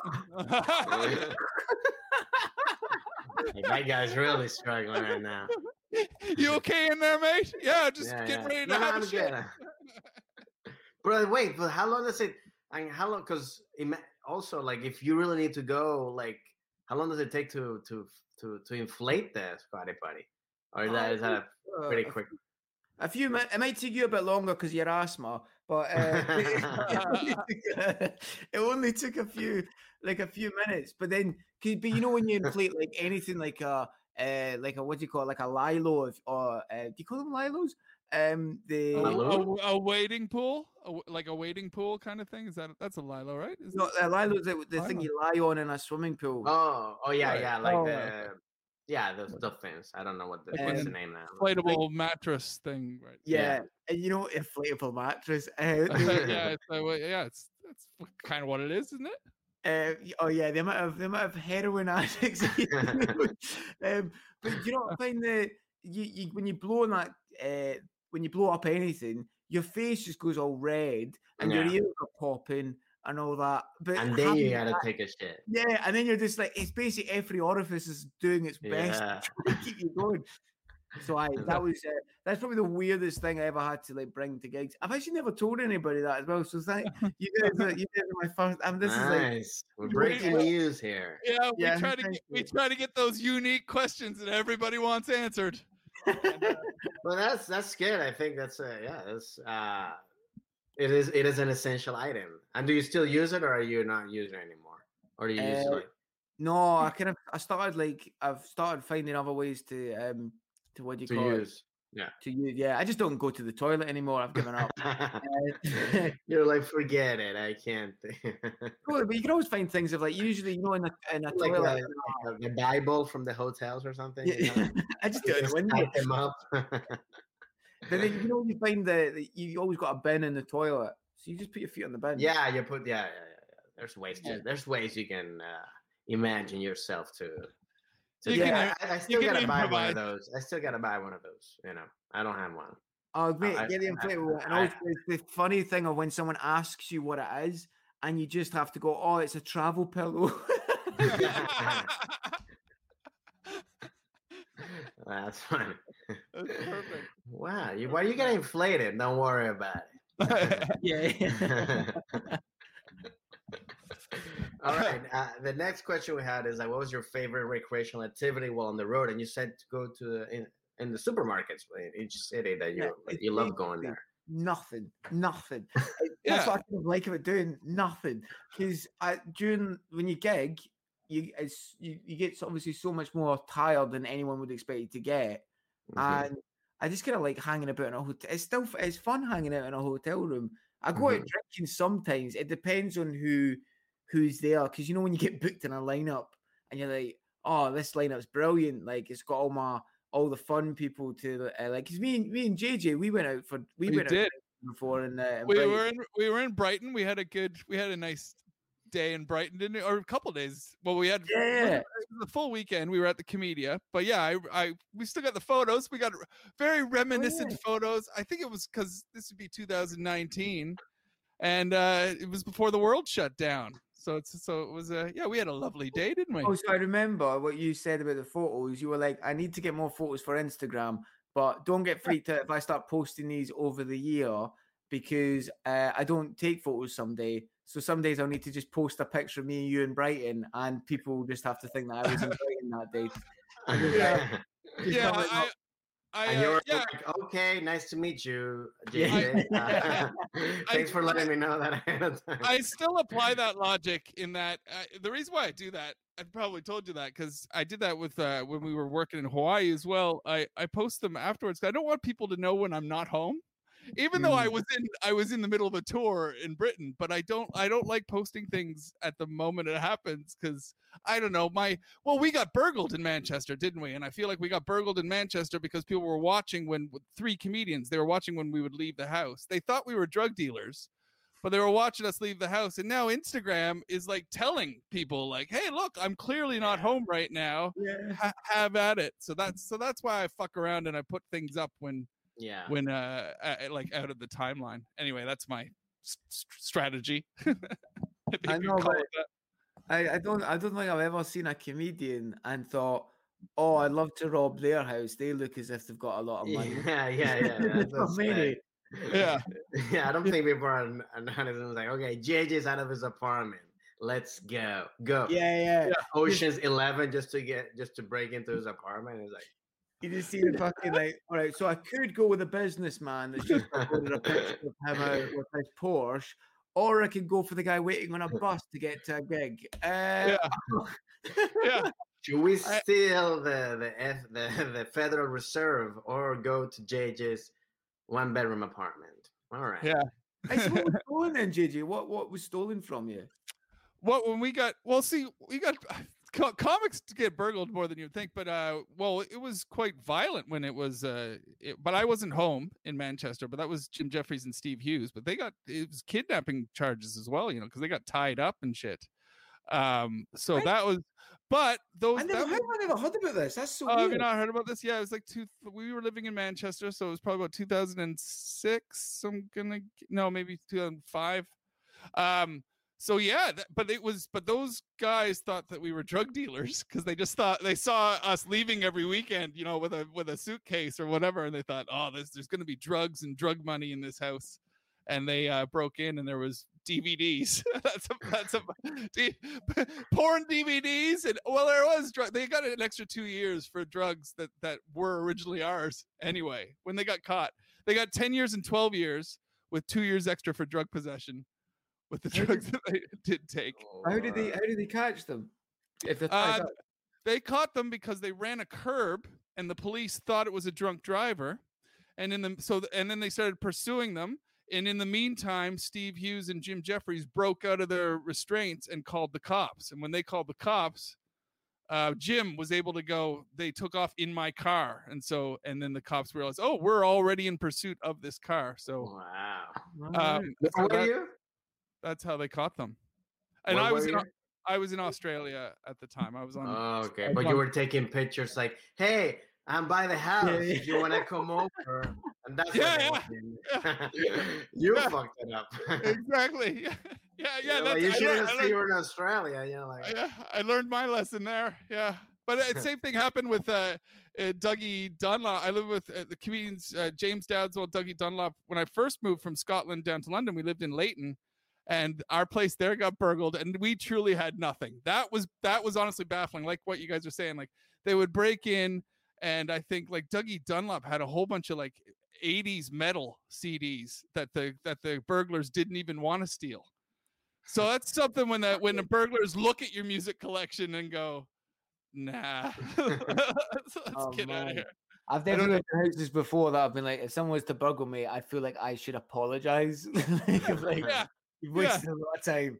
Like, that guy's really struggling right now. You okay in there, mate? Yeah, just Yeah, getting yeah. ready to No, have I'm a shit. good. But wait, but how long does it? I mean, how long? Because also, like, if you really need to go, like, how long does it take to to to to inflate the squatty potty? Or is that is that Uh, pretty a quick? A few minutes. It might take you a bit longer because you're asthma, but uh, it, only took, it only took a few, like a few minutes. But then, could be you know when you inflate like anything like a uh, like a what do you call it, like a lilo, if, or uh, do you call them lilos? Um, the A, Lilo? a, a wading pool, a w like a wading pool kind of thing. Is that that's a lilo, right? Is no, it? uh, lilo's the, the thing Lilo. you lie on in a swimming pool. Oh, oh yeah, Right. yeah, like Oh, the okay. yeah, the the fins. I don't know what the Like what's um, the name now. Inflatable mattress thing, right? yeah, Yeah. and you know, inflatable mattress. Uh, yeah, it's uh, well, yeah, it's that's kind of what it is, isn't it? Uh, y- oh yeah, the amount of the amount of heroin addicts. um, but you know, I find that you, you when you blow on that uh, when you blow up anything, your face just goes all red and your Yeah. ears are popping and all that. But And then you having gotta that- take a shit. yeah, and then you're just like it's basically every orifice is doing its best Yeah. to keep you going. So I that was uh, that's probably the weirdest thing I ever had to like bring to gigs. I've actually never told anybody that as well. So thank you guys. Are, you guys are my first. I mean, this is like Nice. We're you breaking wait. news here. Yeah, we Yeah, try to thank get, we you. try to get those unique questions that everybody wants answered. Well, that's that's good. I think that's uh, yeah. That's uh, it is it is an essential item. And do you still use it, or are you not using it anymore, or do you use it Uh, like No, I kind of I started like I've started finding other ways to um to what do you to call use? it to use. Yeah, I just don't go to the toilet anymore. I've given up. Uh, You're like, forget it. I can't. Well, but you can always find things of like usually you know in a in a like, uh, toilet. like the Bible from the hotels or something. You Yeah, know? I just do it in the Just window. stack them up. But then you know you find that that you always got a bin in the toilet, so you just put your feet on the bin. yeah, you put yeah, yeah, yeah. yeah. There's ways to Yeah. there's ways you can uh, imagine yourself to. to You do can- that. I, I still can gotta buy one improvise. of those. I still gotta buy one of those. You know, I don't have one. Oh, mate, I- get the I- inflatable one. And I- also, it's the funny thing of when someone asks you what it is, and you just have to go, "Oh, it's a travel pillow." That's funny. That's perfect. Wow, you, why you getting inflated? Don't worry about it. yeah. All right. Uh, the next question we had is like, what was your favorite recreational activity while on the road? And you said to go to the, in, in the supermarkets in each city that you Yeah, it's you love going basically there. Nothing, nothing. That's Yeah. what I kind of like about doing nothing. Because during when you gig, you it's you, you get obviously so much more tired than anyone would expect you to get, Mhm. and I just kind of like hanging about in a hotel. It's still f- it's fun hanging out in a hotel room. I go Mhm. out drinking sometimes. It depends on who who's there. Because you know when you get booked in a lineup and you're like, oh, this lineup's brilliant. Like it's got all my all the fun people to uh, like. Because me and me and J J, we went out for we, We went did. out before and uh, in we Brighton. were in we were in Brighton. We had a good we had a nice day in Brighton, didn't we? Or a couple days. Well, we had Yeah. the full weekend. We were at the Comedia, but yeah, I, I we still got the photos. We got very reminiscent yeah. photos. I think it was because this would be two thousand nineteen, and uh, it was before the world shut down. So it's so it was a yeah. We had a lovely day, didn't we? Oh, so I remember what you said about the photos. You were like, I need to get more photos for Instagram, but don't get freaked out if I start posting these over the year because uh, I don't take photos someday. So some days I'll need to just post a picture of me and you in Brighton, and people just have to think that I was in Brighton that day. Yeah. Just Yeah, not like I, I, And uh, you're yeah. like, okay, nice to meet you, Yeah. J J. Uh, I- thanks for letting me know that ahead of time. I still apply that logic in that uh, the reason why I do that, I probably told you that because I did that with uh, when we were working in Hawaii as well. I, I post them afterwards. 'Cause I don't want people to know when I'm not home, even though I Mm. was in I was in the middle of a tour in Britain. But I don't I don't like posting things at the moment it happens because I don't know my well we got burgled in Manchester, didn't we? And I feel like we got burgled in Manchester because people were watching when with three comedians they were watching when we would leave the house. They thought we were drug dealers. But they were watching us leave the house, and now Instagram is like telling people, like, "Hey, look, I'm clearly not home right now. Yeah. Ha- have at it." So that's so that's why I fuck around and I put things up when Yeah. when uh, uh like out of the timeline. Anyway, that's my s- s- strategy. If I you know, call but- it that. I, I don't I don't think I've ever seen a comedian and thought, oh, I'd love to rob their house. They look as if they've got a lot of money. Yeah, yeah, yeah. That's Not what's many. right. Yeah. Yeah, I don't think people are n- are not even like, okay, J J's out of his apartment. Let's go. Go. Yeah, yeah. Ocean's Eleven just to get just to break into his apartment. It's like You just see the fucking like, all right, so I could go with a businessman that's just uploaded a picture of him out with his Porsche, or I could go for the guy waiting on a bus to get to a gig. Uh, Yeah. Yeah. Should we I- steal the the F, the the Federal Reserve or go to J J's one bedroom apartment? All right. Yeah. Hey, so what was stolen then, J J? What what was stolen from you? What when we got well, see, we got co- comics get burgled more than you'd think, but uh, well, it was quite violent when it was. Uh, it, but I wasn't home in Manchester, but that was Jim Jeffries and Steve Hughes. But they got it was kidnapping charges as well, you know, because they got tied up and shit. Um, so I- that was, but those. I never, that how was, have I never heard about this? That's so Oh, have you weird. not heard about this? Yeah, it was like two. We were living in Manchester, so it was probably about two thousand six. I'm gonna no, maybe two thousand five. Um, so yeah, that, but it was. But those guys thought that we were drug dealers because they just thought they saw us leaving every weekend, you know, with a with a suitcase or whatever, and they thought, oh, there's there's gonna be drugs and drug money in this house, and they uh, broke in and there was D V Ds. that's a, that's a D, porn D V Ds, and well, there was drug. They got an extra two years for drugs that that were originally ours. Anyway, when they got caught, they got ten years and twelve years with two years extra for drug possession with the How drugs that they did take. How did they how did they catch them? If they're Uh, tied up? they caught them because they ran a curb, and the police thought it was a drunk driver, and in the so and then they started pursuing them. And in the meantime, Steve Hughes and Jim Jeffries broke out of their restraints and called the cops. And when they called the cops, uh, Jim was able to go, they took off in my car. And so, and then the cops realized, oh, we're already in pursuit of this car. So Wow. um, Where so were that- you? that's how they caught them. And Where I were was in, you? Au- I was in Australia at the time. I was on. Oh, okay, I but you was were taking pictures like, "Hey, I'm by the house. yeah. Do you want to come over?" And that's Yeah, what you Yeah. fucked it up. exactly. Yeah, yeah. yeah You're like, that's, you I should learned- have I said learned- you were in Australia. You know, like Yeah, I learned my lesson there. Yeah, but uh, same thing happened with uh, uh, Dougie Dunlop. I live with uh, the comedians uh, James Dadswell, Dougie Dunlop. When I first moved from Scotland down to London, we lived in Leighton, and our place there got burgled, and we truly had nothing. That was that was honestly baffling. Like what you guys are saying, like they would break in, and I think like Dougie Dunlop had a whole bunch of like eighties metal C Ds that the that the burglars didn't even want to steal. So that's something when the when the burglars look at your music collection and go, nah, let's, let's Oh, get out man. of here. I've I don't definitely lived in houses before that I've been like, if someone was to burgle me, I feel like I should apologize. like, Yeah, you've wasted a lot of time.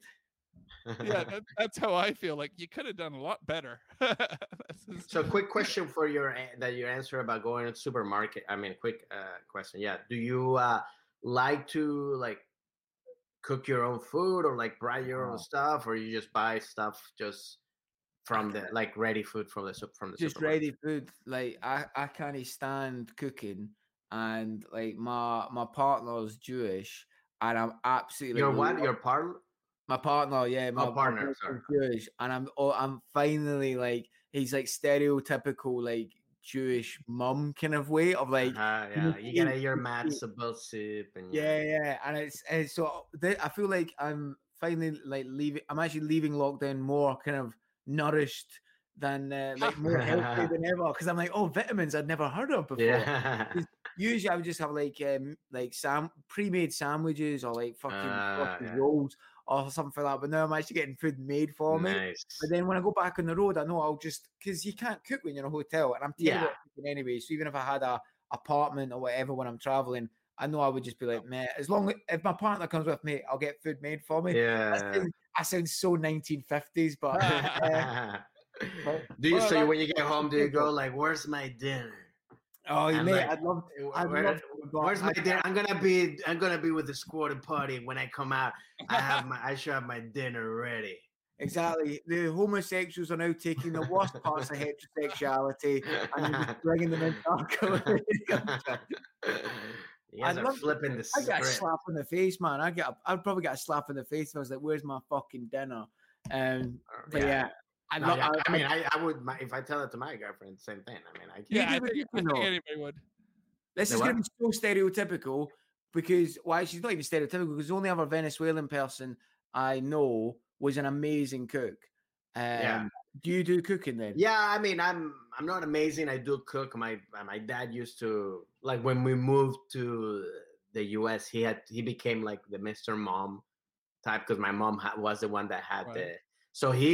yeah, that, that's how I feel. Like you could have done a lot better. This is- So, quick question for your a- that you answer about going to the supermarket. I mean, quick uh, question. Yeah, do you uh, like to like cook your own food or like buy your own Oh. stuff, or you just buy stuff just from the like ready food from the sup- from the Just supermarket? ready food. Like I, I can't stand cooking, and like my my partner's Jewish, and I'm absolutely Your like, what? lo- Your partner? my partner, yeah, my, my partner, boyfriend's sorry. Jewish, and I'm oh, I'm finally like he's like stereotypical like Jewish mum kind of way of like Uh, you yeah, need you to gotta eat- your you need to eat. matzo soup and Yeah, yeah, and it's and so th- I feel like I'm finally like leaving. I'm actually leaving lockdown more kind of nourished than uh, like more healthy than ever because I'm like, oh, vitamins I'd never heard of before. yeah. Usually I would just have like um like sam pre-made sandwiches or like fucking Ah, sausage yeah. rolls or something like that. But now I'm actually getting food made for me. Nice. But then when I go back on the road, I know I'll just because you can't cook when you're in a hotel, and I'm terrible Yeah. at cooking anyway. So even if I had a apartment or whatever when I'm traveling, I know I would just be like, man, as long as if my partner comes with me, I'll get food made for me. I Yeah. sound, I sound so nineteen fifties, but uh, do you well, so that- when you get home, do you go difficult. like, "Where's my dinner? oh, I'm mate, like, I'd love, I'd Where- love to go, where's my I- dinner? I'm gonna be I'm gonna be with the squatter party when I come out. I have my I should have my dinner ready." Exactly. The homosexuals are now taking the worst parts of heterosexuality and they're just bringing them into our culture. You guys I'd are love to- flipping the I got a script. slap in the face, man. I got, I'd probably get a slap in the face if I was like, "Where's my fucking dinner?" Um, but yeah, I No, love. yeah, I, I mean, I, I would my, if I tell it to my girlfriend, same thing. I mean, I can't. yeah, I do the think, I cooking, think though. anybody would. this The is going what? to be so stereotypical because why? She's not even stereotypical because the only other Venezuelan person I know was an amazing cook. Um, Yeah. Do you do cooking then? Yeah, I mean, I'm I'm not amazing. I do cook. My my dad used to like when we moved to the U S. He had he became like the Mister Mom type because my mom ha- was the one that had Right. the. So he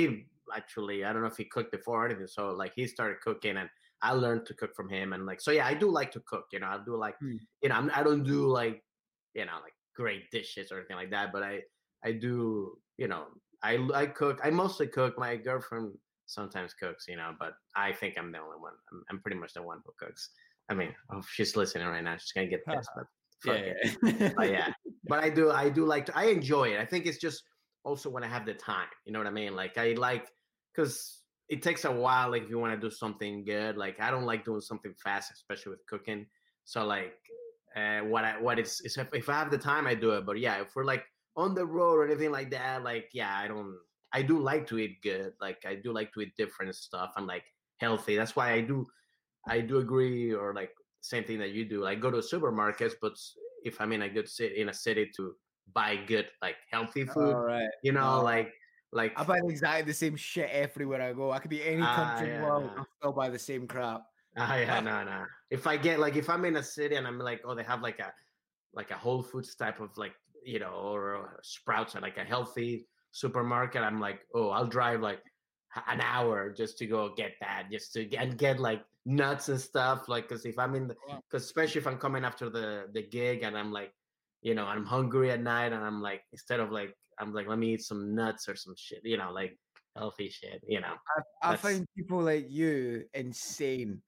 actually, I don't know if he cooked before or anything. So like he started cooking, and I learned to cook from him. And like, so yeah, I do like to cook. You know, I do like, Hmm. you know, I'm, I don't do like, you know, like great dishes or anything like that. But I, I do, you know, I, I cook. I mostly cook. My girlfriend sometimes cooks, you know, but I think I'm the only one. I'm, I'm pretty much the one who cooks. I mean, oh, she's listening right now. She's gonna get pissed, but fuck Yeah. it. But yeah, but I do, I do like to. I enjoy it. I think it's just also when I have the time. You know what I mean? Like I like because it takes a while. Like if you want to do something good, like I don't like doing something fast, especially with cooking. So like, uh, what I what it's, it's if, if I have the time, I do it. But yeah, if we're like on the road or anything like that, like yeah, I don't. I do like to eat good. Like I do like to eat different stuff. I'm like healthy. That's why I do. I do agree, or like same thing that you do. Like go to supermarkets, but if I'm in a good city, in a city to buy good, like healthy food, All right. you know, No. like like I buy exactly the same shit everywhere I go. I could be any Ah, country in the yeah, world. nah. I'll still buy the same crap. ah, yeah, no, no. If I get like if I'm in a city and I'm like, oh, they have like a like a Whole Foods type of like you know, or uh, Sprouts and like a healthy supermarket, I'm like, oh, I'll drive like h- an hour just to go get that, just to get and get like nuts and stuff. Like, cause if I'm in the, Wow. cause especially if I'm coming after the the gig and I'm like, you know, I'm hungry at night and I'm like, instead of like, I'm like, let me eat some nuts or some shit, you know, like healthy shit, you know. I That's find people like you insane.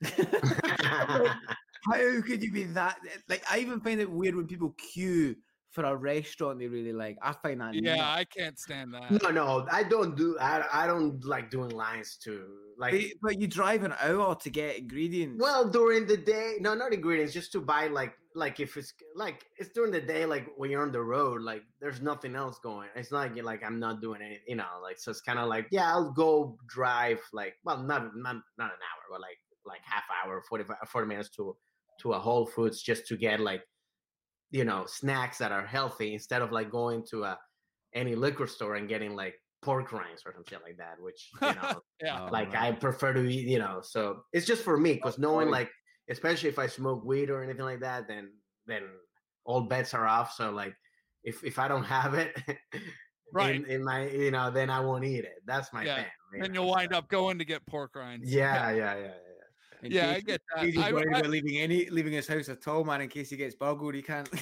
Like, how could you be that? Like, I even find it weird when people queue for a restaurant they really like. I find that Yeah, nuts. I can't stand that. no, no, I don't do, I, I don't like doing lines too. Like, But, but you drive an hour to get ingredients. well, during the day, no, not ingredients, just to buy like, like if it's like it's during the day, like when you're on the road, like there's nothing else going. It's not like, like I'm not doing anything, you know. Like so, it's kind of like yeah, I'll go drive like well, not not not an hour, but like like half hour, forty-five, forty minutes to to a Whole Foods just to get like you know snacks that are healthy instead of like going to a any liquor store and getting like pork rinds or some shit like that, which you know. Yeah. Oh, Like man. I prefer to eat, you know. So it's just for me because knowing boy. like, especially if I smoke weed or anything like that, then then all bets are off. So like, if if I don't have it, Right. in, in my you know, then I won't eat it. That's my Yeah. thing. you And know, you'll wind so- up going to get pork rinds. Yeah, yeah, yeah, In Yeah, I case- get that. He's just I- worried I- about leaving any leaving his house at all, man. In case he gets burgled, he can't.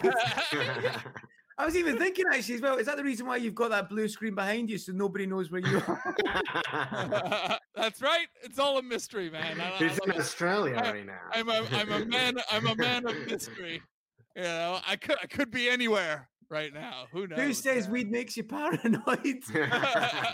yeah. I was even thinking actually as well. Is that the reason why you've got that blue screen behind you so nobody knows where you are? That's right. It's all a mystery, man. I, He's in I, Australia I- right now. I'm a I'm a man I'm a man of mystery. You know, I could I could be anywhere right now. Who knows? Who says man? weed makes you paranoid? Yeah.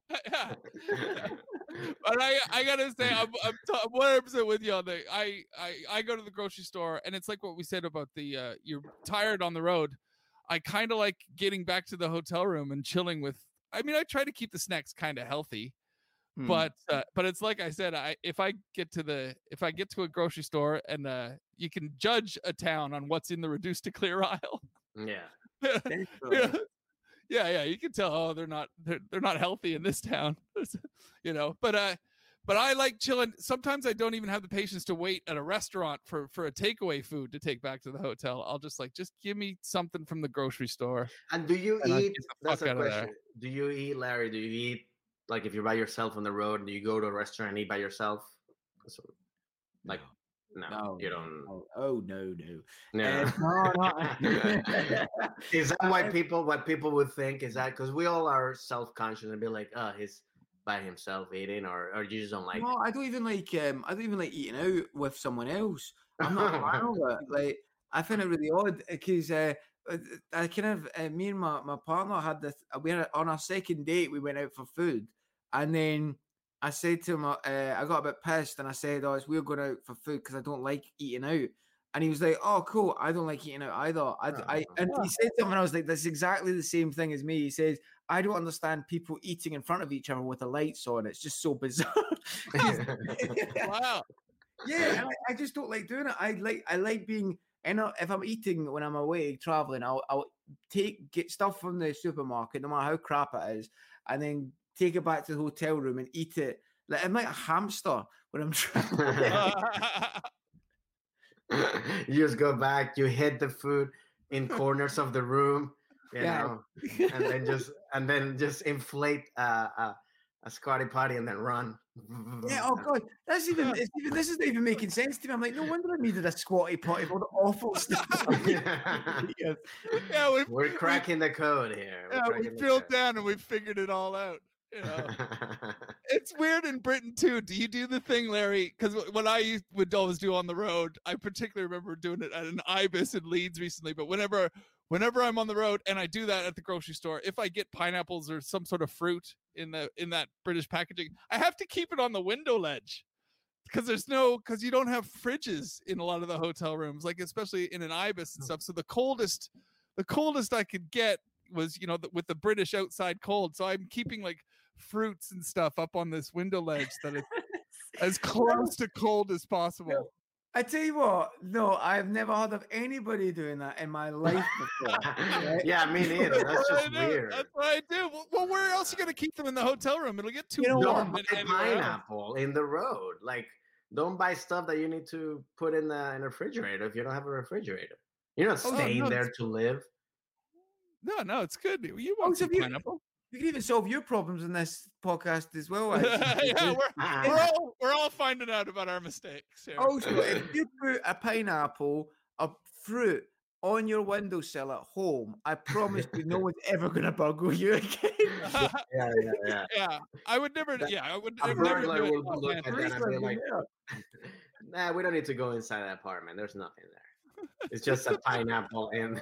But I, I gotta say, I'm, I'm, t- I'm one hundred percent with you on the. I, I, I go to the grocery store, and it's like what we said about the. Uh, you're tired on the road. I kind of like getting back to the hotel room and chilling with. I mean, I try to keep the snacks kind of healthy, Hmm. but uh, but it's like I said. I if I get to the if I get to a grocery store and uh, you can judge a town on what's in the reduced to clear aisle. yeah. Definitely. yeah. yeah, yeah, you can tell. Oh, they're not they're, they're not healthy in this town, you know. But uh, but I like chilling. Sometimes I don't even have the patience to wait at a restaurant for for a takeaway food to take back to the hotel. I'll just like just give me something from the grocery store. And do you And I'll eat? get the That's fuck a out of there. question. Do you eat, Larry? Do you eat like if you're by yourself on the road? Do you go to a restaurant and eat by yourself? So, like, no, No, you don't. Oh, oh no, no. No. Uh, no, no. Is that why people? What people would think is that because we all are self-conscious and be like, oh, he's by himself eating, or or you just don't like. No, I don't even like. Um, I don't even like eating out with someone else. I'm not a fan of it. Like, I find it really odd because uh, I kind of uh, me and my, my partner had this. We had on our second date. We went out for food, and then I said to him, uh, I got a bit pissed, and I said, "Oh, it's we're going out for food because I don't like eating out." And he was like, "Oh, cool. I don't like eating out either." I, I and he said something. I was like, "That's exactly the same thing as me." He says, "I don't understand people eating in front of each other with the lights on. It's just so bizarre." Wow. Yeah, and I, I just don't like doing it. I like I like being in a, if I'm eating when I'm away traveling, I'll I'll take get stuff from the supermarket, no matter how crap it is, and then take it back to the hotel room and eat it. Like I'm like a hamster when I'm traveling. You just go back. You hid the food in corners of the room. You Yeah. know, and then just and then just inflate uh, a a Scotty potty and then run. Yeah, oh god, that's even, it's even this isn't even making sense to me. I'm like, no wonder I needed a squatty potty for the awful stuff. Yeah, we've, we're cracking we've, the code here. Yeah, we drilled down and we figured it all out. You know, it's weird in Britain too. Do you do the thing, Larry? Because what I used, would always do on the road, I particularly remember doing it at an Ibis in Leeds recently. But whenever, whenever I'm on the road and I do that at the grocery store, if I get pineapples or some sort of fruit in the in that British packaging, I have to keep it on the window ledge because there's no because you don't have fridges in a lot of the hotel rooms, like especially in an Ibis and stuff. So the coldest, the coldest I could get was, you know, the, with the British outside cold. So I'm keeping like fruits and stuff up on this window ledge that it's as close to cold as possible. I tell you what, no, I've never heard of anybody doing that in my life before. Right? Yeah, me neither. That's just weird. That's what I do. Well, well, where else are you going to keep them in the hotel room? It'll get too you know, warm. Don't buy pineapple in the road. Like, don't buy stuff that you need to put in the, in the refrigerator if you don't have a refrigerator. You're not staying oh, no, there to live. No, no, it's good. You want oh, some you, pineapple. You can even solve your problems in this podcast as well. Yeah, we're, we're all we're all finding out about our mistakes here. Also, if you put a pineapple, a fruit on your windowsill at home, I promise you, no one's ever gonna burgle you again. yeah, yeah, yeah. Yeah, I would never. That, yeah, I would. A I would burglar never will look at that and be like, "Nah, we don't need to go inside that apartment. There's nothing there. It's just a pineapple in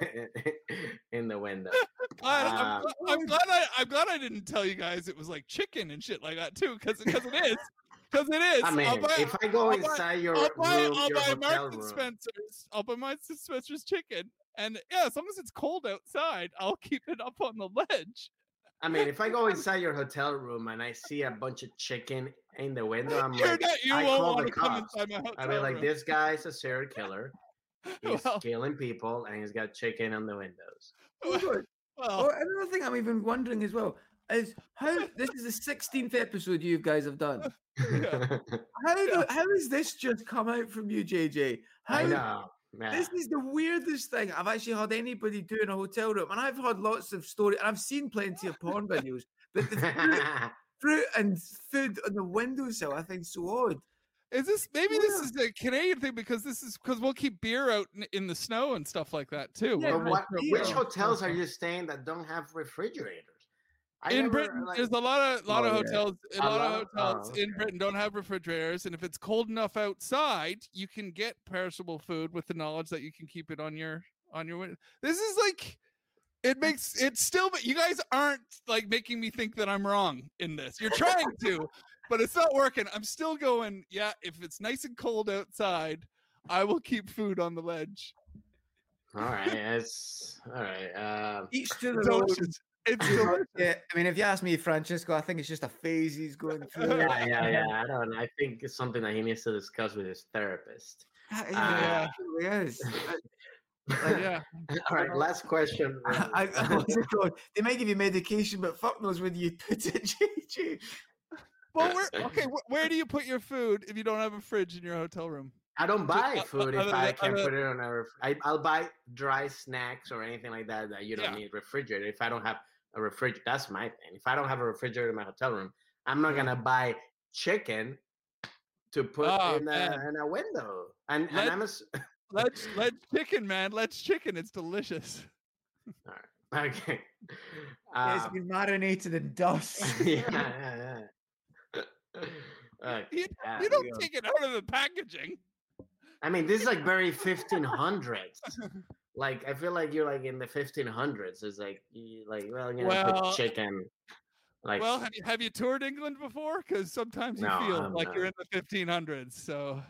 in the window." I, I'm, uh, I'm glad I I'm glad I didn't tell you guys it was like chicken and shit like that too, because because it is. Because it is. I mean, buy, if I go I'll inside buy, your I'll buy, room, I'll your buy hotel Marks and room. Spencer's. I'll buy Marks and Spencer's chicken, and yeah, as long as it's cold outside, I'll keep it up on the ledge. I mean, if I go inside your hotel room and I see a bunch of chicken in the window, I'm You're like, not, you I won't call want the to come cops. inside my hotel I'll be like, room. this guy's a serial killer. He's well, killing people, and he's got chicken on the windows. Well, well, another thing I'm even wondering as well is how this is the sixteenth episode you guys have done. Yeah. How do, how has this just come out from you, J J? How, I know. Yeah. This is the weirdest thing I've actually heard anybody do in a hotel room, and I've heard lots of stories, and I've seen plenty of porn videos, but the fruit, fruit and food on the windowsill, I think, so odd. Is this maybe yeah. this is a Canadian thing because this is because we'll keep beer out in, in the snow and stuff like that too. Yeah, but what, which hotels are you staying that don't have refrigerators? I in never, Britain, like, there's a lot of lot oh, of yeah. hotels. A, a lot, lot of hotels oh, okay. in Britain don't have refrigerators, and if it's cold enough outside, you can get perishable food with the knowledge that you can keep it on your on your window. This is like. It makes it still, but you guys aren't like making me think that I'm wrong in this. You're trying to, but it's not working. I'm still going, yeah, if it's nice and cold outside, I will keep food on the ledge. All right. It's all right. Uh, Each to the Don't- road. It's delicious. Yeah, I mean, if you ask me, Francesco, I think it's just a phase he's going through. yeah, yeah, yeah. I don't know. I think it's something that he needs to discuss with his therapist. Yeah, it really is. Like, yeah. All right. Last question. I, I, what's it called? They might give you medication, but fuck knows where you put it, J J. Well, where, okay, wh- where do you put your food if you don't have a fridge in your hotel room? I don't buy Just, uh, food if other I than- can't other- put it on a. Ref- I, I'll buy dry snacks or anything like that that you don't Yeah. need refrigerator. If I don't have a refrigerator, that's my thing. If I don't have a refrigerator in my hotel room, I'm not gonna buy chicken to put Oh, in, a, man. in a window. And, Let- and I'm a. s- Let's let's chicken, man. Let's chicken. It's delicious. All right. Okay. It's Uh, been marinated in dust. yeah, yeah, yeah. Okay, You, yeah. you don't take it out of the packaging. I mean, this is like very fifteen hundreds. Like, I feel like you're like in the fifteen hundreds. It's like, you, like, well, you know, Well- put chicken. Like, Well, have you, have you toured England before? Because sometimes you No, feel I'm like not. you're in the fifteen hundreds. So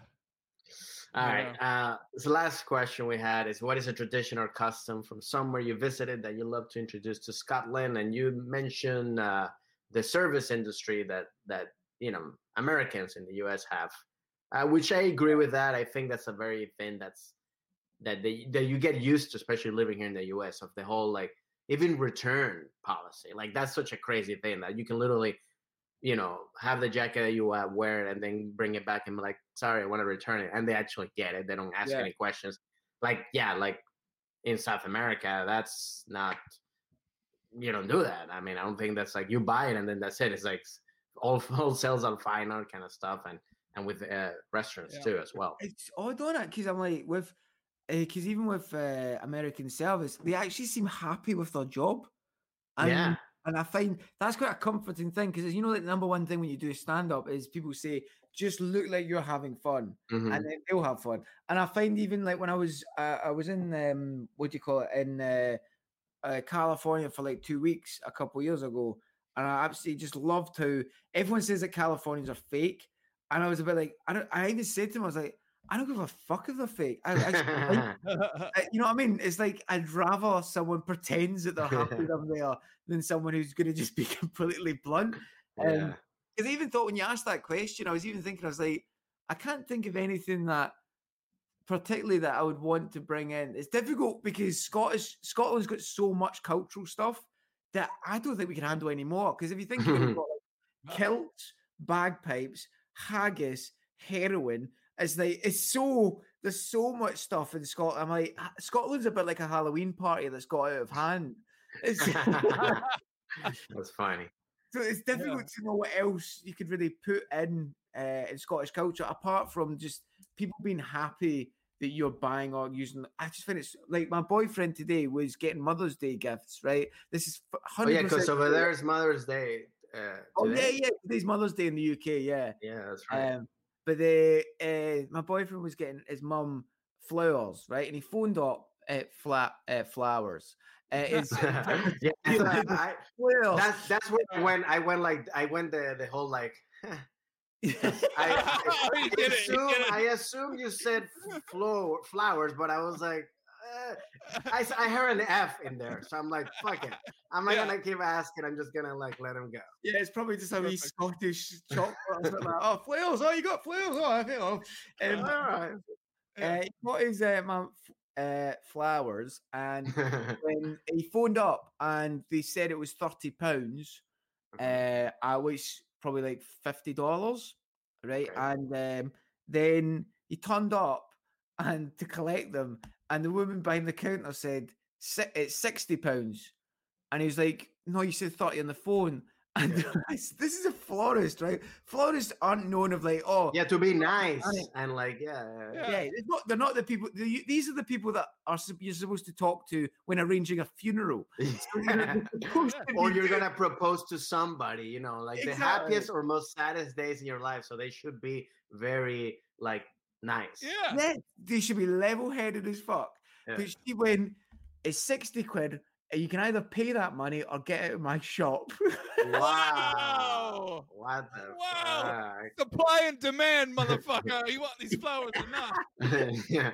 all Yeah. right. Uh, the last question we had is, what is a tradition or custom from somewhere you visited that you love to introduce to Scotland? And you mentioned uh, the service industry that that you know Americans in the U S have, uh, which I agree with that. I think that's a very thing that's that they, that you get used to, especially living here in the U S, of the whole like even return policy. Like that's such a crazy thing that you can literally, you know, have the jacket that you uh, wear and then bring it back and be like, sorry, I want to return it. And they actually get it. They don't ask Yeah. any questions. Like, yeah, like in South America, that's not, you don't do that. I mean, I don't think that's like you buy it and then that's it. It's like all all sales on fine art kind of stuff, and and with uh, restaurants Yeah. too as well. It's odd on it because I'm like with because even with uh, American Service, they actually seem happy with their job. And, Yeah. and I find that's quite a comforting thing because you know, like the number one thing when you do stand up is people say, just look like you're having fun, Mhm. and then they'll have fun. And I find even like when I was uh, I was in um, what do you call it in uh, uh, California for like two weeks a couple years ago, and I absolutely just loved how everyone says that Californians are fake, and I was a bit like I don't. I even said to him, I was like, I don't give a fuck if they're fake. I, I just like, uh, you know what I mean? It's like I'd rather someone pretends that they're happy I'm there than someone who's going to just be completely blunt. Yeah. Um, because I even thought when you asked that question, I was even thinking, I was like, I can't think of anything that particularly that I would want to bring in. It's difficult because Scottish Scotland's got so much cultural stuff that I don't think we can handle anymore. Because if you think of it, we've got like kilts, bagpipes, haggis, heroin. It's like it's so there's so much stuff in Scotland. I'm like Scotland's a bit like a Halloween party that's got out of hand. It's That's funny. So it's difficult yeah. to know what else you could really put in uh, in Scottish culture apart from just people being happy that you're buying or using. I just find it's like my boyfriend today was getting Mother's Day gifts, right? This is one hundred percent oh yeah, because over there is Mother's Day. Uh, oh yeah, yeah, today's Mother's Day in the U K, yeah, yeah, that's right. Um, but the uh, my boyfriend was getting his mum flowers, right, and he phoned up at flat uh, flowers. Uh, it's, yeah, I, I, that's that's when I went. I went like I went the the whole like. I, I, I, assume, I assume you said flow, flowers, but I was like, uh, I I heard an F in there, so I'm like, fuck it. I'm not yeah. gonna keep asking. I'm just gonna like let him go. Yeah, it's probably just a wee Scottish chocolate. like, oh, flowers! Oh, you got flowers! Oh, I think. Oh, um, all right. Uh, what is uh, my uh, flowers? And when he phoned up and they said it was thirty pounds, uh, I was probably like fifty dollars, right? Okay. And um, then he turned up and to collect them, and the woman behind the counter said it's sixty pounds, and he was like, "No, you said thirty on the phone." And yeah. this is a florist, right? Florists aren't known of like, oh, yeah, to be nice and like, yeah, yeah. yeah it's not, they're not the people. They, these are the people that are you're supposed to talk to when arranging a funeral, so you're or you're gonna propose to somebody, you know, like exactly. the happiest or most saddest days in your life. So they should be very like nice. Yeah, yeah they should be level-headed as fuck. But yeah. she went, it's sixty quid. You can either pay that money or get out of my shop. Wow. What the wow. fuck? Supply and demand, motherfucker. You want these flowers or not? yeah.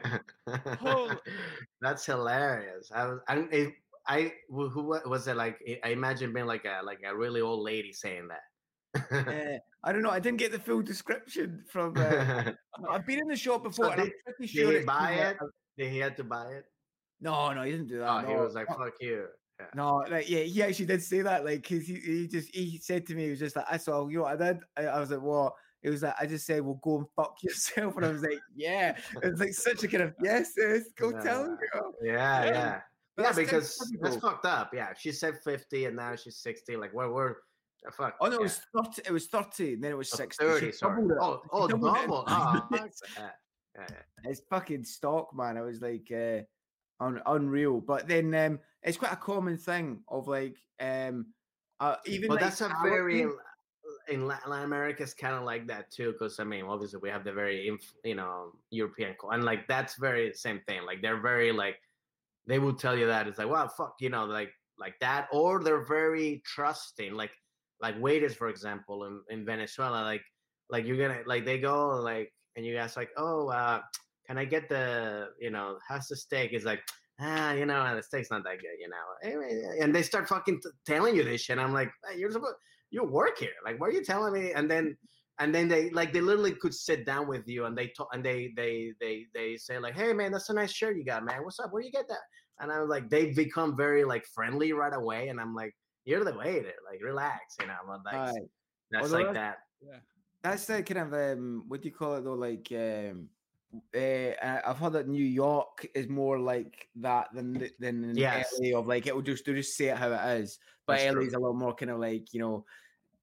That's hilarious. I was I it, I who was it like I imagine being like a like a really old lady saying that. uh, I don't know. I didn't get the full description from uh, I've been in the shop before. So and did, I'm pretty sure did he buy it? Did he have to buy it? No, no, he didn't do that. Oh, no. he was like, "Fuck you." Yeah. No, like yeah, he actually did say that. Like, cause he, he just he said to me, he was just like, "I saw you know what I did." I, I was like, "What?" It was like, "I just said, well, go and fuck yourself." And I was like, "Yeah." It was like such a kind of yes, yes, go yeah. tell him, girl. Yeah, yeah, yeah. yeah because typical. That's fucked up. Yeah, she said fifty and now she's sixty. Like, where we're uh, fuck. Oh no, yeah. it was thirty. It was thirty, and then it was oh, sixty. Thirty. Sorry. Oh, oh, double. Oh, yeah. Yeah, yeah. It's fucking stock, man. I was like. uh Un- unreal, but then um, it's quite a common thing of like um, uh, even. But like, that's a very in Latin America is kind of like that too, because I mean, obviously we have the very you know European and like that's very same thing. Like they're very like they will tell you that it's like well fuck you know like like that, or they're very trusting. Like like waiters, for example, in, in Venezuela, like like you're gonna like they go like and you ask like oh. uh Can I get the, you know, how's the steak? It's like, ah, you know, the steak's not that good, you know. And they start fucking t- telling you this shit. I'm like, hey, you're supposed, you work here. Like, what are you telling me? And then, and then they like they literally could sit down with you and they talk and they they they they say like, hey man, that's a nice shirt you got, man. What's up? Where you get that? And I was like, they become very like friendly right away. And I'm like, you're the waiter. Like, relax, you know. I'm like, right. that's well, like that's, that. Yeah. That's the kind of um, what do you call it though? Like. Um, Uh, I've heard that New York is more like that than than in yes. L A of like it will just do just say it how it is, but L A is a little more kind of like you know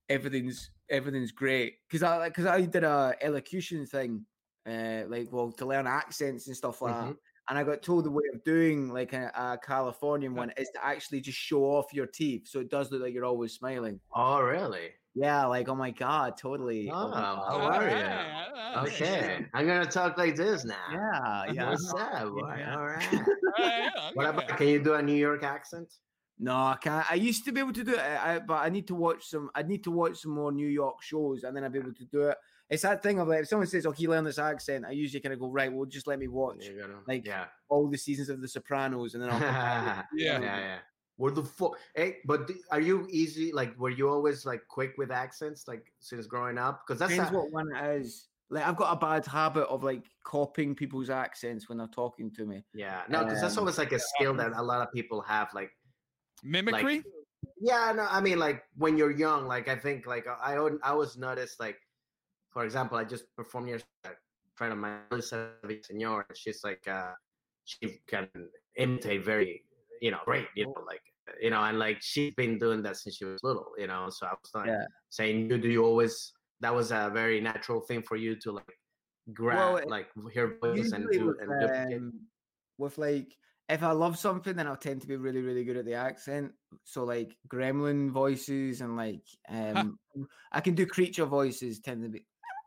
everything's everything's great. Because I because I did a elocution thing, uh, like well to learn accents and stuff like Mhm. that. And I got told the way of doing like a, a Californian one is to actually just show off your teeth, so it does look like you're always smiling. Oh, really? Yeah, like oh my god, totally. Oh, my how God. All are right, you? all right. Okay, I'm gonna talk like this now. Yeah, yeah. What's up, boy? yeah. All right. All right, What okay. about? Can you do a New York accent? No, I can't. I used to be able to do it, I, but I need to watch some. I need to watch some more New York shows, and then I'll be able to do it. It's that thing of like if someone says, "Okay, learn this accent," I usually kind of go, "Right, well, just let me watch You're gonna, like yeah, all the seasons of The Sopranos, and then I'll." yeah, Yeah. yeah. What the fuck? Hey, but do- are you easy? Like, were you always like quick with accents, like since growing up? Because that's Depends a, what one it is. Like I've got a bad habit of like copying people's accents when they're talking to me. yeah, no, because that's Um, always like a skill that a lot of people have. Like, Mimicry. yeah, no, I mean, like when you're young, like I think, like I I I always noticed, like, for example, I just performed here. A friend of mine, Elisa Villaseñor, she's like, uh, she can imitate very, you know, great, you know, like, you know, and like she's been doing that since she was little, you know. So I was like Yeah. saying, you do you always? That was a very natural thing for you to like grab, Well, it- like hear voices and Usually do with, and duplicate. um, with like if I love something, then I'll tend to be really, really good at the accent. So like gremlin voices and like um, I can do creature voices. Tend to be.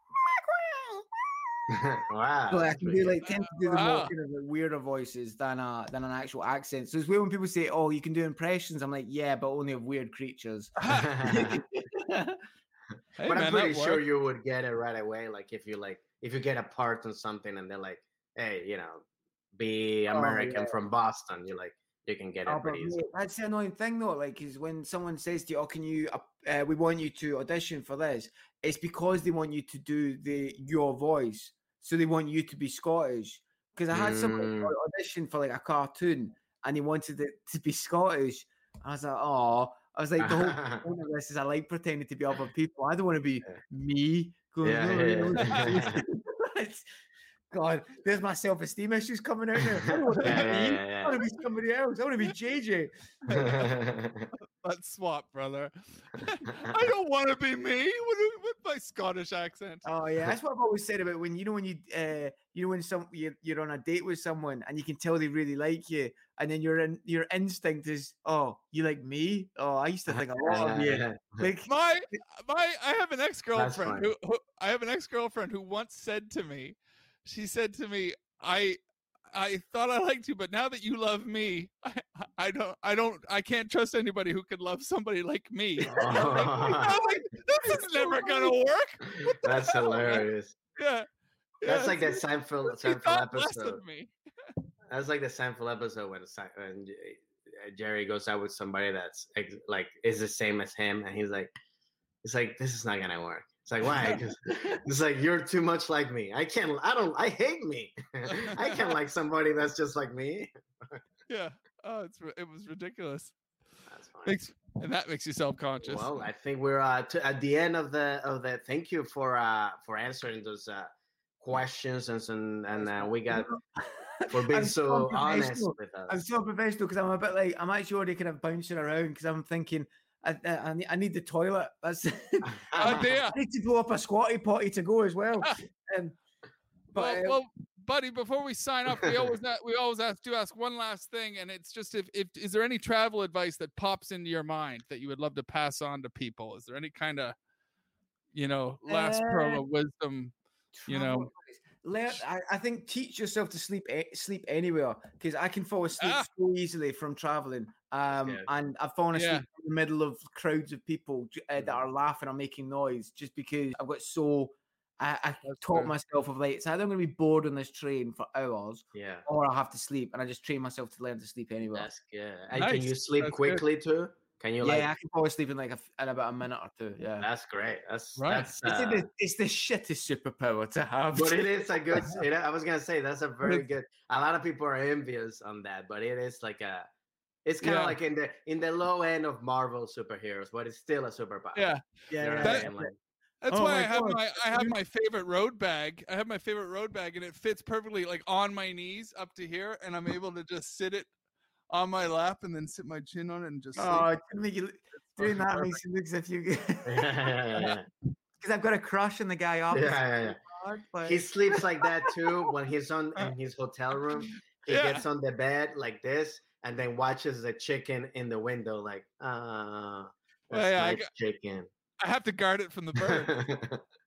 Wow. So I that's can pretty do good. like tend to do the more Wow. kind of like weirder voices than a than an actual accent. So it's weird when people say, "Oh, you can do impressions." I'm like, "Yeah, but only of weird creatures." Hey, But I'm man, pretty that sure worked. you would get it right away. Like if you like, if you get a part on something and they're like, "Hey, you know, be Oh, American yeah. from Boston," you like, you can get it Oh, but pretty easy. mate, that's the annoying thing, though. Like, is when someone says to you, "Oh, can you? Uh, uh, we want you to audition for this." It's because they want you to do the your voice, so they want you to be Scottish. Because I had someone Mm. audition for like a cartoon, and he wanted it to be Scottish. I was like, "Oh," I was like, "The whole point of this is I like pretending to be other people. I don't want to be Yeah. me." Going, Yeah, "No, yeah, you know, yeah. it's- God, there's my self-esteem issues coming out now. I don't want to be Yeah, yeah, me. yeah, I want to be somebody else. I want to be J J. yeah. Let's swap, brother. I don't want to be me with, with my Scottish accent. Oh yeah, that's what I've always said about when you know when you uh you know when some you're, you're on a date with someone and you can tell they really like you, and then your in, your instinct is, oh, you like me? Oh, I used to think a lot of you. Like My my I have an ex-girlfriend funny. who, who I have an ex-girlfriend who once said to me, she said to me, I I thought I liked you, but now that you love me, I, I don't I don't I can't trust anybody who could love somebody like me. I was like, I was like, this is never gonna work. That's hell, man? hilarious. Yeah. That's yeah, like that so Seinfeld she Seinfeld thought less episode. of me. That's like the Seinfeld episode when, Sein- when J- Jerry goes out with somebody that's ex- like is the same as him, and he's like, it's like this is not gonna work. It's like why? 'Cause it's like you're too much like me. I can't. I don't. I hate me. I can't like somebody that's just like me. Yeah. Oh, it's ri- it was ridiculous. That's fine. Makes and that makes you self-conscious. Well, I think we're uh, to, at the end of the of the. Thank you for uh for answering those uh questions and some, and uh, we got for being I'm so honest unprofessional. with us. I'm so professional because I'm a bit like I'm actually already kind of bouncing around because I'm thinking I, I, I need, I need the toilet. That's Oh, dear. I need to blow up a squatty potty to go as well. Um, but Well, uh, well, buddy, before we sign off, we always a- we always have to ask one last thing, and it's just if, if is there any travel advice that pops into your mind that you would love to pass on to people? Is there any kind of, you know, last Uh, pearl of wisdom? You know. travel advice. Learn, I, I think teach yourself to sleep a- sleep anywhere because I can fall asleep Ah. so easily from traveling. Um, Yeah. and I've fallen asleep Yeah. in the middle of crowds of people j- uh, that are laughing or making noise just because I've got so. I, I That's taught true. myself of like, it's either I'm going to be bored on this train for hours Yeah, or I'll have to sleep, and I just train myself to learn to sleep anywhere. that's good. And can you Nice. sleep That's good. quickly too? Can you yeah, like? I can fall asleep in like a f in about a minute or two. Yeah, That's great. That's Right. that's. it's, Uh, the, it's the shittest superpower to have. but it is a good. It, I was gonna say that's a very good. A lot of people are envious on that, but it is like a. It's kind of Yeah. like in the in the low end of Marvel superheroes, but it's still a superpower. Yeah. yeah, You know yeah, what I That- mean? Like, That's Oh why my I have God. my I have my favorite road bag. I have my favorite road bag, and it fits perfectly like on my knees up to here, and I'm able to just sit it on my lap and then sit my chin on it and just sleep. Oh, it didn't make you, Doing that Perfect. makes it look as if you. yeah, yeah, yeah. Because I've got a crush on the guy Yeah, opposite. yeah, yeah. Hard, but He sleeps like that too when he's on in his hotel room. He Yeah. gets on the bed like this and then watches the chicken in the window, like, ah, that's Well, yeah, I my got- chicken. I have to guard it from the bird.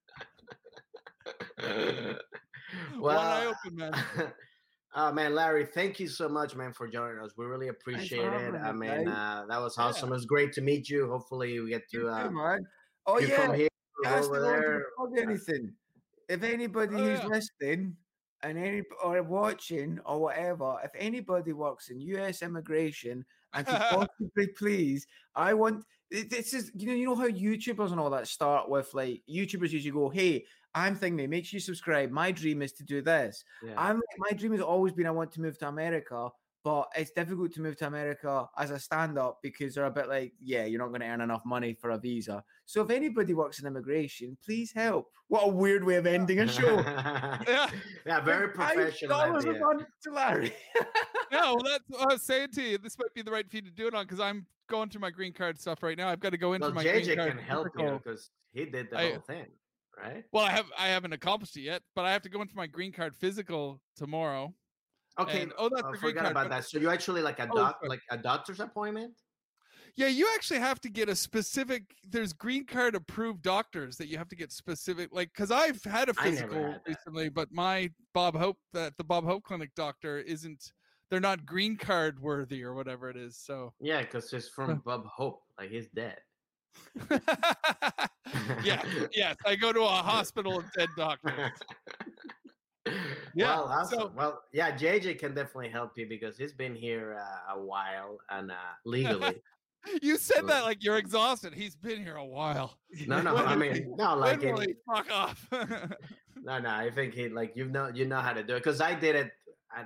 One eye well, open, man. oh man, Larry, thank you so much, man, for joining us. We really appreciate it. having I me, mean, guys. uh, that was Yeah. awesome. It was great to meet you. Hopefully, we get You to too, uh, man. Oh you yeah, come here, go Cast over it on to there. plug anything. If anybody Oh, who's yeah. listening and any or watching or whatever, if anybody works in U S immigration and could possibly please, I want it- this is you know you know how YouTubers and all that start with like YouTubers usually go, hey, I'm thinking, make sure you subscribe. My dream is to do this. Yeah. I'm my dream has always been I want to move to America. But it's difficult to move to America as a stand-up because they're a bit like, yeah, you're not going to earn enough money for a visa. So if anybody works in immigration, please help. What a weird way of ending a show. Yeah. yeah, very Five professional dollars a idea. month to Larry. No, well, that's what I was saying to you. This might be the right feed to do it on because I'm going through my green card stuff right now. I've got to go into Well, my J green J card. can help you physical. because he did the I- whole thing, right? Well, I have I haven't accomplished it yet, but I have to go into my green card physical tomorrow. Okay. And- oh, that's I the green forgot card, about but- that. So you actually like a Oh, doc, sorry. like a doctor's appointment? Yeah, you actually have to get a specific. There's green card approved doctors that you have to get specific. Like, because I've had a I never physical had that. recently, but my Bob Hope, that the Bob Hope Clinic doctor isn't. They're not green card worthy or whatever it is. So Yeah, because it's from Bob Hope. Like he's dead. yeah, yes, I go to a hospital of dead doctors. Yeah, Well, awesome. so- well, yeah, J J can definitely help you because he's been here uh, a while and uh, legally. You said that like you're exhausted. He's been here a while. no, no, I mean, no, like When in, will he fuck off? no, no. I think he like you know you know how to do it because I did it. I,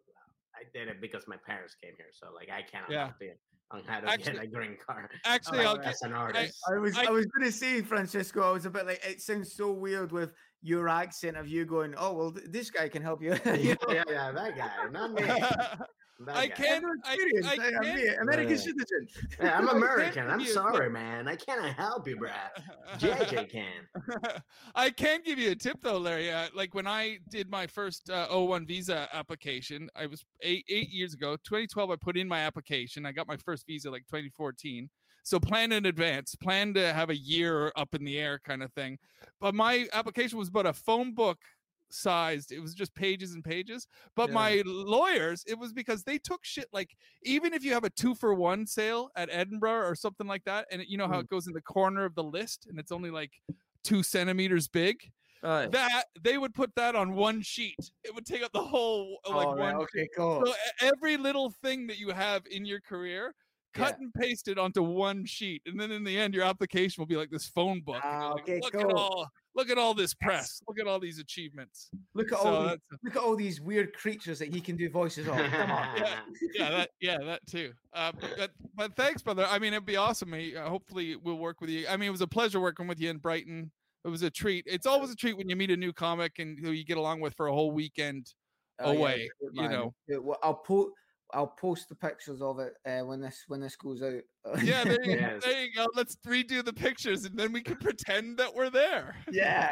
I did it because my parents came here, so like I cannot Yeah. help you on how to Actually- get a green card. Actually, like, I'll get. as an artist. I was I, I- was gonna say, Francisco, I was a bit like it sounds so weird with your accent of you going, oh well, th- this guy can help you. You yeah, know? yeah, yeah, that guy, not me. That I guy. can't. Never I, experienced. I I, am can't. American Yeah. citizen. Yeah, I'm I can't American. I'm give you a sorry, tip. man. I cannot help you, Brad. J J can. I can give you a tip though, Larry. Uh, like when I did my first uh, O one visa application, I was eight eight years ago, twenty twelve. I put in my application. I got my first visa like twenty fourteen. So plan in advance. Plan to have a year up in the air kind of thing. But my application was about a phone book sized. It was just pages and pages. But Yeah. my lawyers, it was because they took shit like even if you have a two for one sale at Edinburgh or something like that, and you know how Mm. it goes in the corner of the list and it's only like two centimeters big. That they would put that on one sheet. It would take up the whole like All right, one. okay, cool. So e- every little thing that you have in your career, cut Yeah. and paste it onto one sheet, and then in the end, your application will be like this phone book. and Ah, you're like, okay, look at cool. all, look at all this press. Look at all these achievements. Look at So all these, that's- look at all these weird creatures that he can do voices of. Come on. Yeah. yeah, that yeah, that too. Uh, but but thanks, brother. I mean, it'd be awesome. Uh, hopefully, we'll work with you. I mean, it was a pleasure working with you in Brighton. It was a treat. It's always a treat when you meet a new comic and who you get along with for a whole weekend Oh, yeah, away. good you man. know. Yeah, well, I'll put I'll post the pictures of it uh, when this when this goes out. Yeah, there you, Yes. there you go. Let's redo the pictures and then we can pretend that we're there. yeah.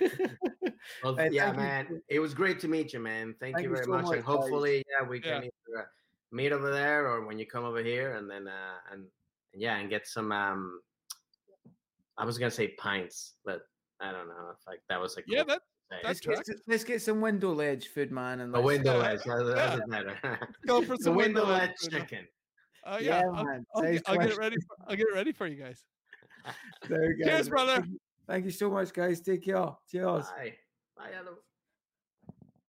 Well, Hey, yeah, thank you. man. It was great to meet you, man. Thank, Thank you you very so much. much, And guys. hopefully, yeah, we Yeah. can either uh, meet over there or when you come over here, and then uh, and, and yeah, and get some. um I was gonna say pints, but I don't know if like that was like Yeah, that say. that's let's, get, correct. let's get some window ledge food, man. And a let's- window Yeah, ledge. That, yeah. that's better. Go for the some window window ledge food. chicken. Oh yeah, Yeah, I'll, man. I'll, Sounds get, I'll get it delicious. ready. For, I'll get it ready for you guys. There you go. Cheers, brother. Thank you so much, guys. Take care. Cheers. Bye. Bye, hello.